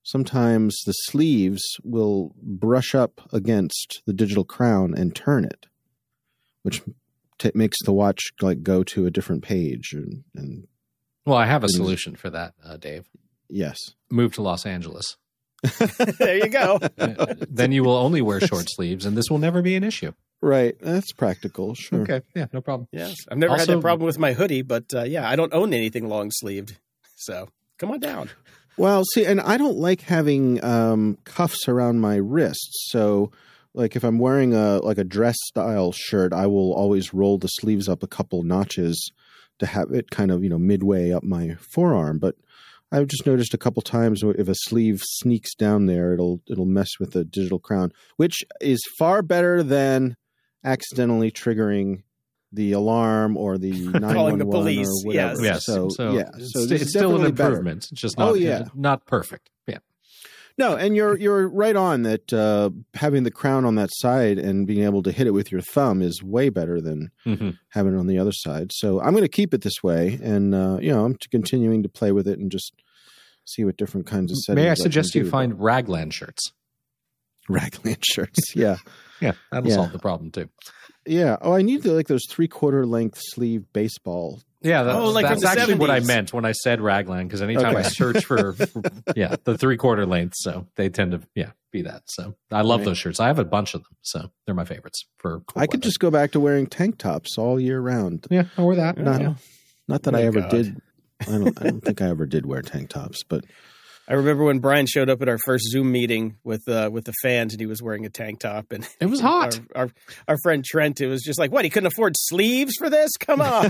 sometimes the sleeves will brush up against the digital crown and turn it, which makes the watch like go to a different page. And Well, I have a solution for that, Dave. Yes. Move to Los Angeles. There you go. Then you will only wear short sleeves, and this will never be an issue. Right. That's practical. Sure. Okay. Yeah, no problem. Yes. I've never had that problem with my hoodie, but yeah, I don't own anything long sleeved. So come on down. Well, see, and I don't like having cuffs around my wrists. So, like, if I'm wearing a dress style shirt, I will always roll the sleeves up a couple notches to have it kind of, midway up my forearm. But I've just noticed a couple times if a sleeve sneaks down there, it'll mess with the digital crown, which is far better than accidentally triggering the alarm or the 911 calling the police. Or whatever. Yes. So it's still an improvement. It's just not perfect. Yeah. No, and you're right on that. Having the crown on that side and being able to hit it with your thumb is way better than having it on the other side. So I'm going to keep it this way, and I'm continuing to play with it and just see what different kinds of settings. May I suggest you find raglan shirts? Raglan shirts, yeah, yeah, that'll solve the problem too. Yeah. Oh, I need those 3/4 length sleeve baseball. Yeah, that's actually 70s. what I meant when I said raglan, because anytime I search for the 3/4 length, so they tend to be that. So I love those shirts. I have a bunch of them, so they're my favorites for cool I could just go back to wearing tank tops all year round. Yeah, I wear that. Not that I ever did. I don't think I ever did wear tank tops, but I remember when Brian showed up at our first Zoom meeting with the fans, and he was wearing a tank top, and it was hot. Our friend Trent, it was just like, what? He couldn't afford sleeves for this? Come on!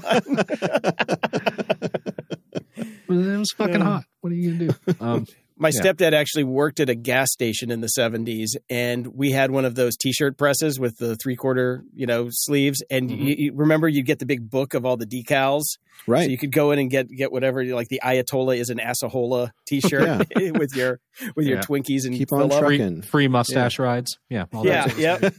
It was fucking hot. What are you gonna do? My stepdad actually worked at a gas station in the 70s, and we had one of those T-shirt presses with the 3/4, sleeves. And you remember, you'd get the big book of all the decals, right? So you could go in and get whatever, like the Ayatollah is an Assahola T-shirt with your Twinkies and keep on trucking. Free mustache rides. Yeah, all that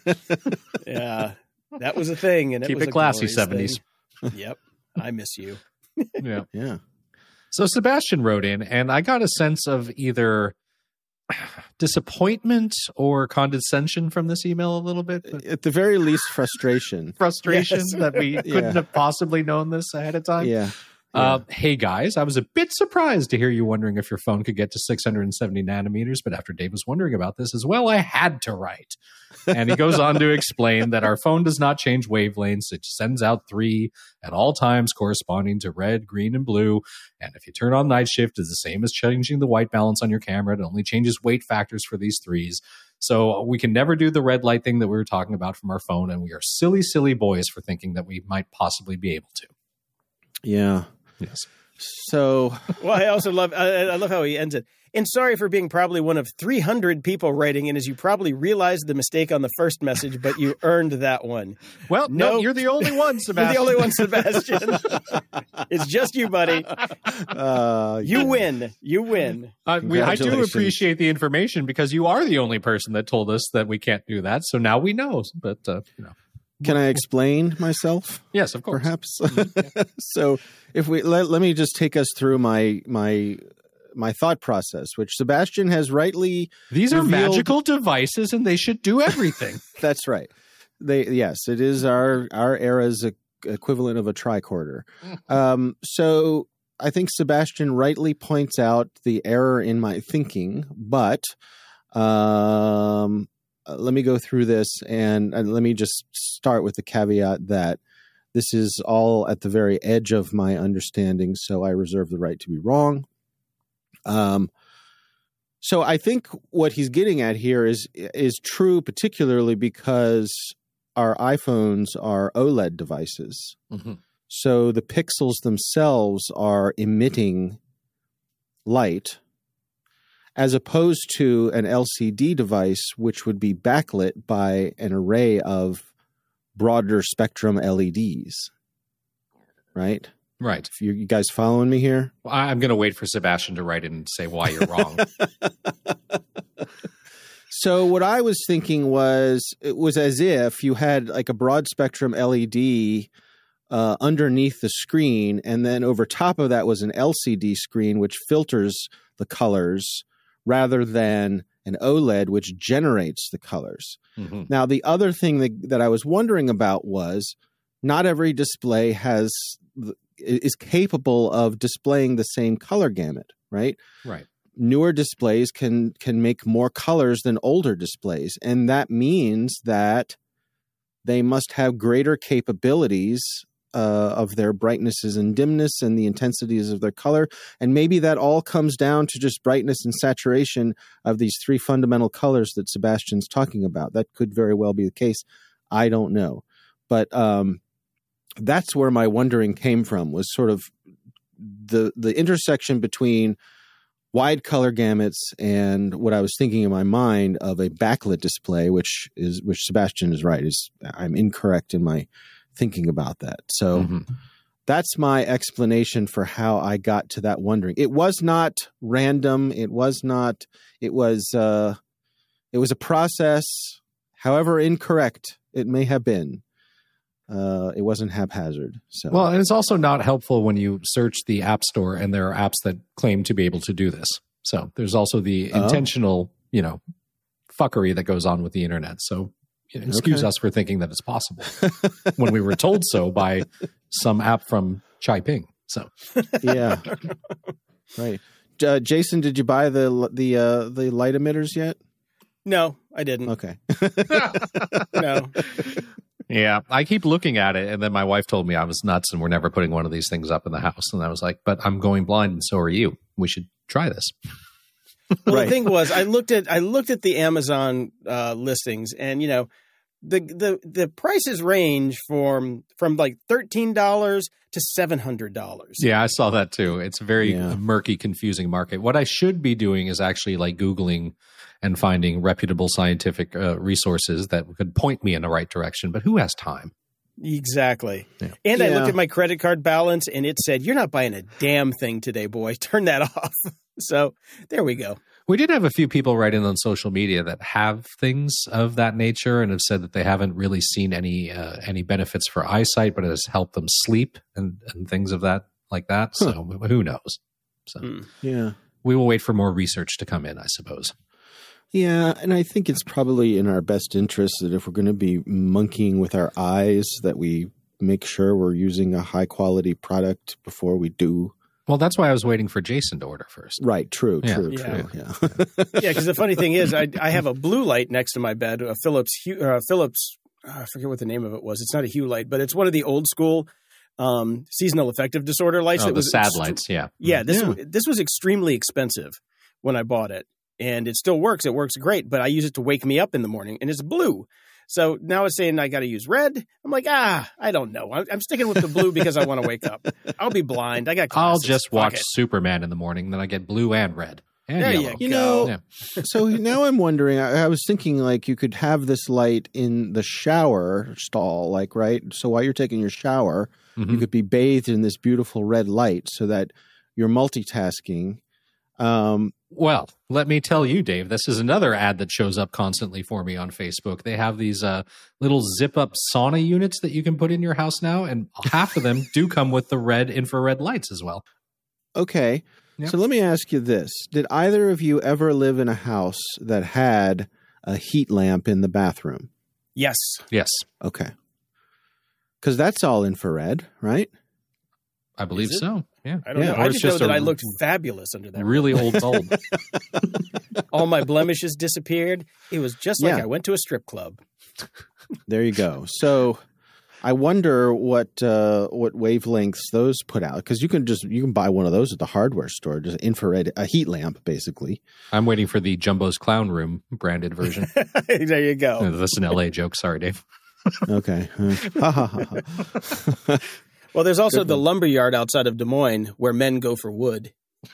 yeah. That was a thing, and keep it classy. 70s. Yep, I miss you. Yeah. So Sebastian wrote in, and I got a sense of either disappointment or condescension from this email a little bit. At the very least, frustration. That we couldn't have possibly known this ahead of time. Yeah. Hey guys, I was a bit surprised to hear you wondering if your phone could get to 670 nanometers, but after Dave was wondering about this as well, I had to write. And he goes on to explain that our phone does not change wavelengths. It sends out 3 at all times corresponding to red, green, and blue. And if you turn on night shift, it's the same as changing the white balance on your camera. It only changes weight factors for these 3s. So we can never do the red light thing that we were talking about from our phone. And we are silly, silly boys for thinking that we might possibly be able to. Yeah. Yes. So, well, I also love how he ends it. And sorry for being probably one of 300 people writing in, as you probably realized the mistake on the first message, but you eurned that one. Well, no, you're the only one, Sebastian. You're the only one, Sebastian. It's just you, buddy. You win. You win. I do appreciate the information, because you are the only person that told us that we can't do that. So now we know. But can I explain myself? Yes, of course. Perhaps. So if we let me just take us through my thought process, which Sebastian has rightly These are revealed. magical devices, and they should do everything. That's right. Yes, it is our era's equivalent of a tricorder. So I think Sebastian rightly points out the error in my thinking, but let me go through this, and let me just start with the caveat that this is all at the very edge of my understanding, so I reserve the right to be wrong. So I think what he's getting at here is true, particularly because our iPhones are OLED devices. Mm-hmm. So the pixels themselves are emitting light, as opposed to an LCD device, which would be backlit by an array of broader spectrum LEDs. Right? Right. You guys following me here? Well, I'm going to wait for Sebastian to write in and say why you're wrong. So what I was thinking was, it was as if you had like a broad spectrum LED underneath the screen, and then over top of that was an LCD screen which filters the colors rather than an OLED, which generates the colors. Mm-hmm. Now, the other thing that I was wondering about was not every display is capable of displaying the same color gamut, right? Right. Newer displays can make more colors than older displays, and that means that they must have greater capabilities of their brightnesses and dimness and the intensities of their color. And maybe that all comes down to just brightness and saturation of these three fundamental colors that Sebastian's talking about. That could very well be the case. I don't know. But that's where my wondering came from, was sort of the intersection between wide color gamuts and what I was thinking in my mind of a backlit display, which Sebastian is right. I'm incorrect in my thinking about that. So that's my explanation for how I got to that wondering. It was not random. It was a process, however incorrect it may have been. It wasn't haphazard. So. Well, and it's also not helpful when you search the App Store and there are apps that claim to be able to do this. So there's also the intentional, fuckery that goes on with the internet. So excuse us for thinking that it's possible when we were told so by some app from Chai-Ping. So yeah, right. Jason, did you buy the light emitters yet? No, I didn't. Okay. No. Yeah, I keep looking at it, and then my wife told me I was nuts and we're never putting one of these things up in the house. And I was like, but I'm going blind and so are you. We should try this. Well, The thing was, I looked at the Amazon listings, and the prices range from like $13 to $700. Yeah, I saw that too. It's a very murky, confusing market. What I should be doing is actually like Googling and finding reputable scientific resources that could point me in the right direction. But who has time? Exactly. Yeah. And I looked at my credit card balance, and it said, "You're not buying a damn thing today, boy. Turn that off." So there we go. We did have a few people write in on social media that have things of that nature and have said that they haven't really seen any benefits for eyesight, but it has helped them sleep and things of that like that. So who knows? So we will wait for more research to come in, I suppose. Yeah, and I think it's probably in our best interest that if we're going to be monkeying with our eyes, that we make sure we're using a high-quality product before we do. Well, that's why I was waiting for Jason to order first. Right, true. Yeah, because the funny thing is, I have a blue light next to my bed, a Philips, I forget what the name of it was. It's not a Hue light, but it's one of the old school seasonal affective disorder lights. Oh, the SAD lights, yeah. Yeah, this was extremely expensive when I bought it. And it still works. It works great, but I use it to wake me up in the morning, and it's blue. So now it's saying I got to use red. I'm like, I don't know. I'm sticking with the blue because I want to wake up. I'll be blind. I got glasses. I'll just watch Superman in the morning, then I get blue and red and there yellow. You go. Yeah. So now I'm wondering, I was thinking like you could have this light in the shower stall, like, right? So while you're taking your shower, you could be bathed in this beautiful red light so that you're multitasking. Well, let me tell you, Dave, this is another ad that shows up constantly for me on Facebook. They have these little zip-up sauna units that you can put in your house now, and half of them do come with the red infrared lights as well. Okay. Yep. So let me ask you this. Did either of you ever live in a house that had a heat lamp in the bathroom? Yes. Yes. Okay. Because that's all infrared, right? I believe so. Yeah. I don't know. I just know that I looked fabulous under that. Really old bulb. All my blemishes disappeared. It was just like I went to a strip club. There you go. So I wonder what wavelengths those put out, because you can buy one of those at the hardware store, just infrared, a heat lamp, basically. I'm waiting for the Jumbo's Clown Room branded version. There you go. That's an LA joke. Sorry, Dave. Okay. Well, there's also the lumberyard outside of Des Moines where men go for wood.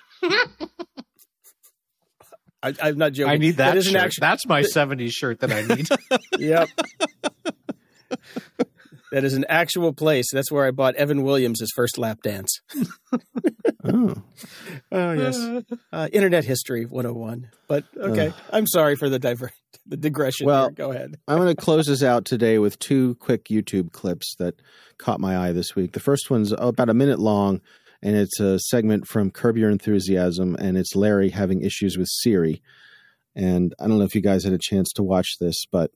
I'm not joking. I need that shirt. That's my 70s shirt that I need. Yep. That is an actual place. That's where I bought Evan Williams' first lap dance. Oh, yes. Internet history 101. But okay, I'm sorry for the digression. Well, here. Go ahead. I'm going to close this out today with two quick YouTube clips that caught my eye this week. The first one's about a minute long, and it's a segment from Curb Your Enthusiasm, and it's Larry having issues with Siri. And I don't know if you guys had a chance to watch this, but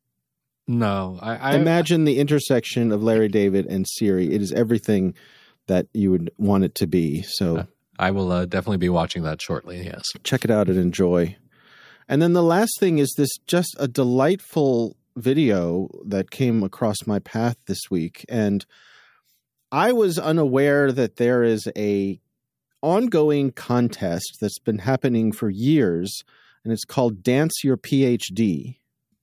no, I imagine the intersection of Larry David and Siri. It is everything that you would want it to be. So I will definitely be watching that shortly. Yes, check it out and enjoy. And then the last thing is this just a delightful video that came across my path this week. And I was unaware that there is a ongoing contest that's been happening for years, and it's called Dance Your PhD.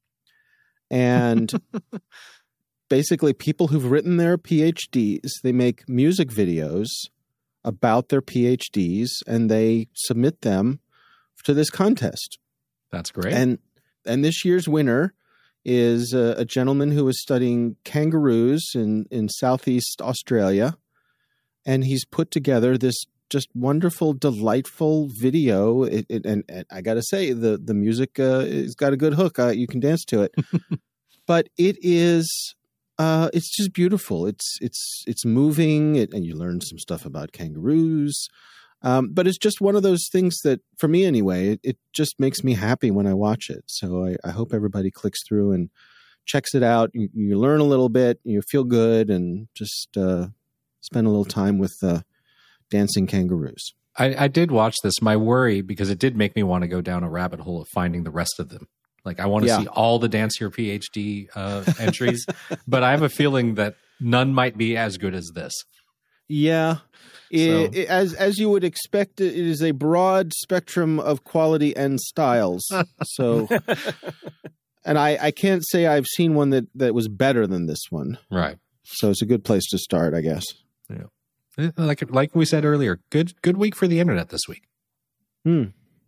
And basically people who've written their PhDs, they make music videos about their PhDs and they submit them to this contest. That's great. And this year's winner is a gentleman who was studying kangaroos in Southeast Australia. And he's put together this just wonderful, delightful video. And I got to say, the music has got a good hook. You can dance to it. But it is, it's just beautiful. It's moving, and you learn some stuff about kangaroos. But it's just one of those things that, for me anyway, it just makes me happy when I watch it. So I hope everybody clicks through and checks it out. You learn a little bit, you feel good, and just spend a little time with dancing kangaroos. I did watch this. My worry, because it did make me want to go down a rabbit hole of finding the rest of them. Like, I want to see all the Dance Your PhD entries, but I have a feeling that none might be as good as this. Yeah. As you would expect, it is a broad spectrum of quality and styles. So, and I can't say I've seen one that was better than this one. Right. So it's a good place to start, I guess. Yeah. Like we said earlier, good week for the internet this week. Yeah.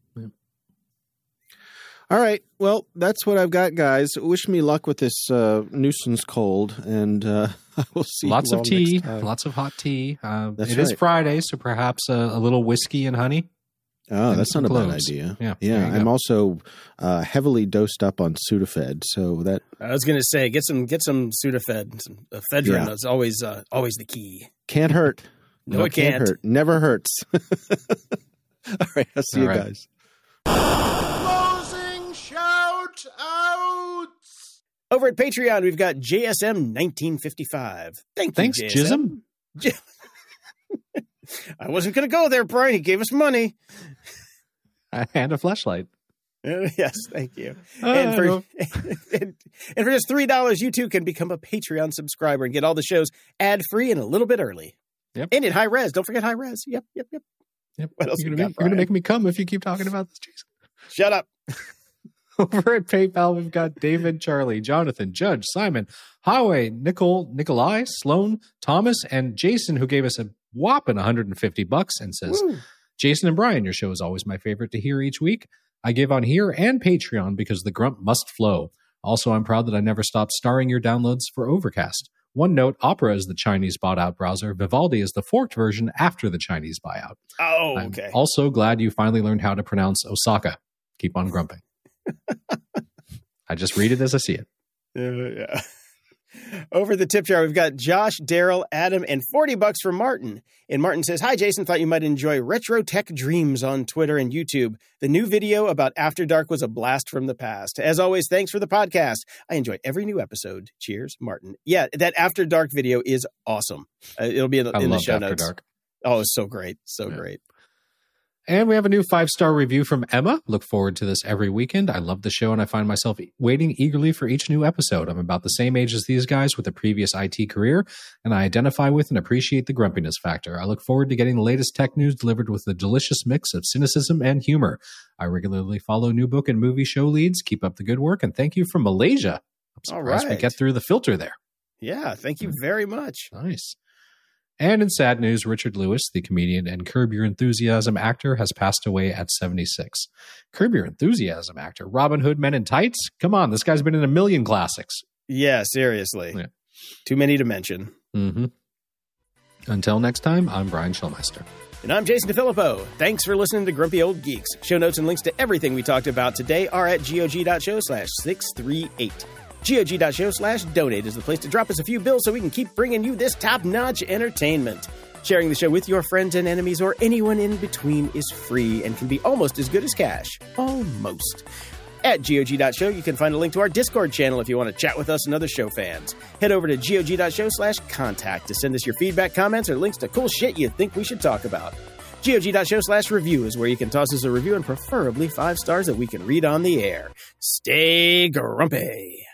All right. Well, that's what I've got, guys. Wish me luck with this nuisance cold, and I will see lots you of all tea, next time. lots of hot tea. That's it is Friday, so perhaps a little whiskey and honey. Oh, that's not a bad cloves. idea. Yeah. I'm also heavily dosed up on Sudafed, so that I was going to say get some Sudafed, some ephedrine. Yeah. That's always the key. can't hurt. No, it can't. hurt. Never hurts. All right. I'll see you guys. Closing shout outs. Over at Patreon, we've got JSM 1955. Thanks, JSM. I wasn't going to go there, Brian. He gave us money. And a fleshlight. Yes, thank you. And for just $3, you too can become a Patreon subscriber and get all the shows ad-free and a little bit early. Yep. And in high res. Don't forget high res. Yep. What else You're you going got, to make me come if you keep talking about this, Jason. Shut up. Over at PayPal, we've got David, Charlie, Jonathan, Judge, Simon, Highway, Nikolai, Sloan, Thomas, and Jason, who gave us a whopping $150 and says, Woo. Jason and Brian, your show is always my favorite to hear each week. I give on here and Patreon because the grump must flow. Also, I'm proud that I never stopped starring your downloads for Overcast. One note, Opera is the Chinese bought-out browser. Vivaldi is the forked version after the Chinese buyout. Oh, okay. I'm also glad you finally learned how to pronounce Osaka. Keep on grumping. I just read it as I see it. Yeah. Over the tip jar, we've got Josh, Daryl, Adam, and $40 from Martin. And Martin says, hi, Jason. Thought you might enjoy Retro Tech Dreams on Twitter and YouTube. The new video about After Dark was a blast from the past. As always, thanks for the podcast. I enjoy every new episode. Cheers, Martin. Yeah, that After Dark video is awesome. It'll be in the show notes. Dark. Oh, it's so great. So great. And we have a new 5-star review from Emma. Look forward to this every weekend. I love the show, and I find myself waiting eagerly for each new episode. I'm about the same age as these guys with a previous IT career, and I identify with and appreciate the grumpiness factor. I look forward to getting the latest tech news delivered with a delicious mix of cynicism and humor. I regularly follow new book and movie show leads. Keep up the good work, and thank you from Malaysia. I'm surprised we get through the filter there. Yeah, thank you very much. Nice. And in sad news, Richard Lewis, the comedian and Curb Your Enthusiasm actor, has passed away at 76. Curb Your Enthusiasm actor, Robin Hood Men in Tights? Come on, this guy's been in a million classics. Yeah, seriously. Yeah. Too many to mention. Mm-hmm. Until next time, I'm Brian Schulmeister. And I'm Jason DeFilippo. Thanks for listening to Grumpy Old Geeks. Show notes and links to everything we talked about today are at gog.show/638. GOG.show/donate is the place to drop us a few bills so we can keep bringing you this top-notch entertainment. Sharing the show with your friends and enemies or anyone in between is free and can be almost as good as cash. Almost. At GOG.show, you can find a link to our Discord channel if you want to chat with us and other show fans. Head over to GOG.show/contact to send us your feedback, comments, or links to cool shit you think we should talk about. GOG.show/review is where you can toss us a review and preferably 5 stars that we can read on the air. Stay grumpy.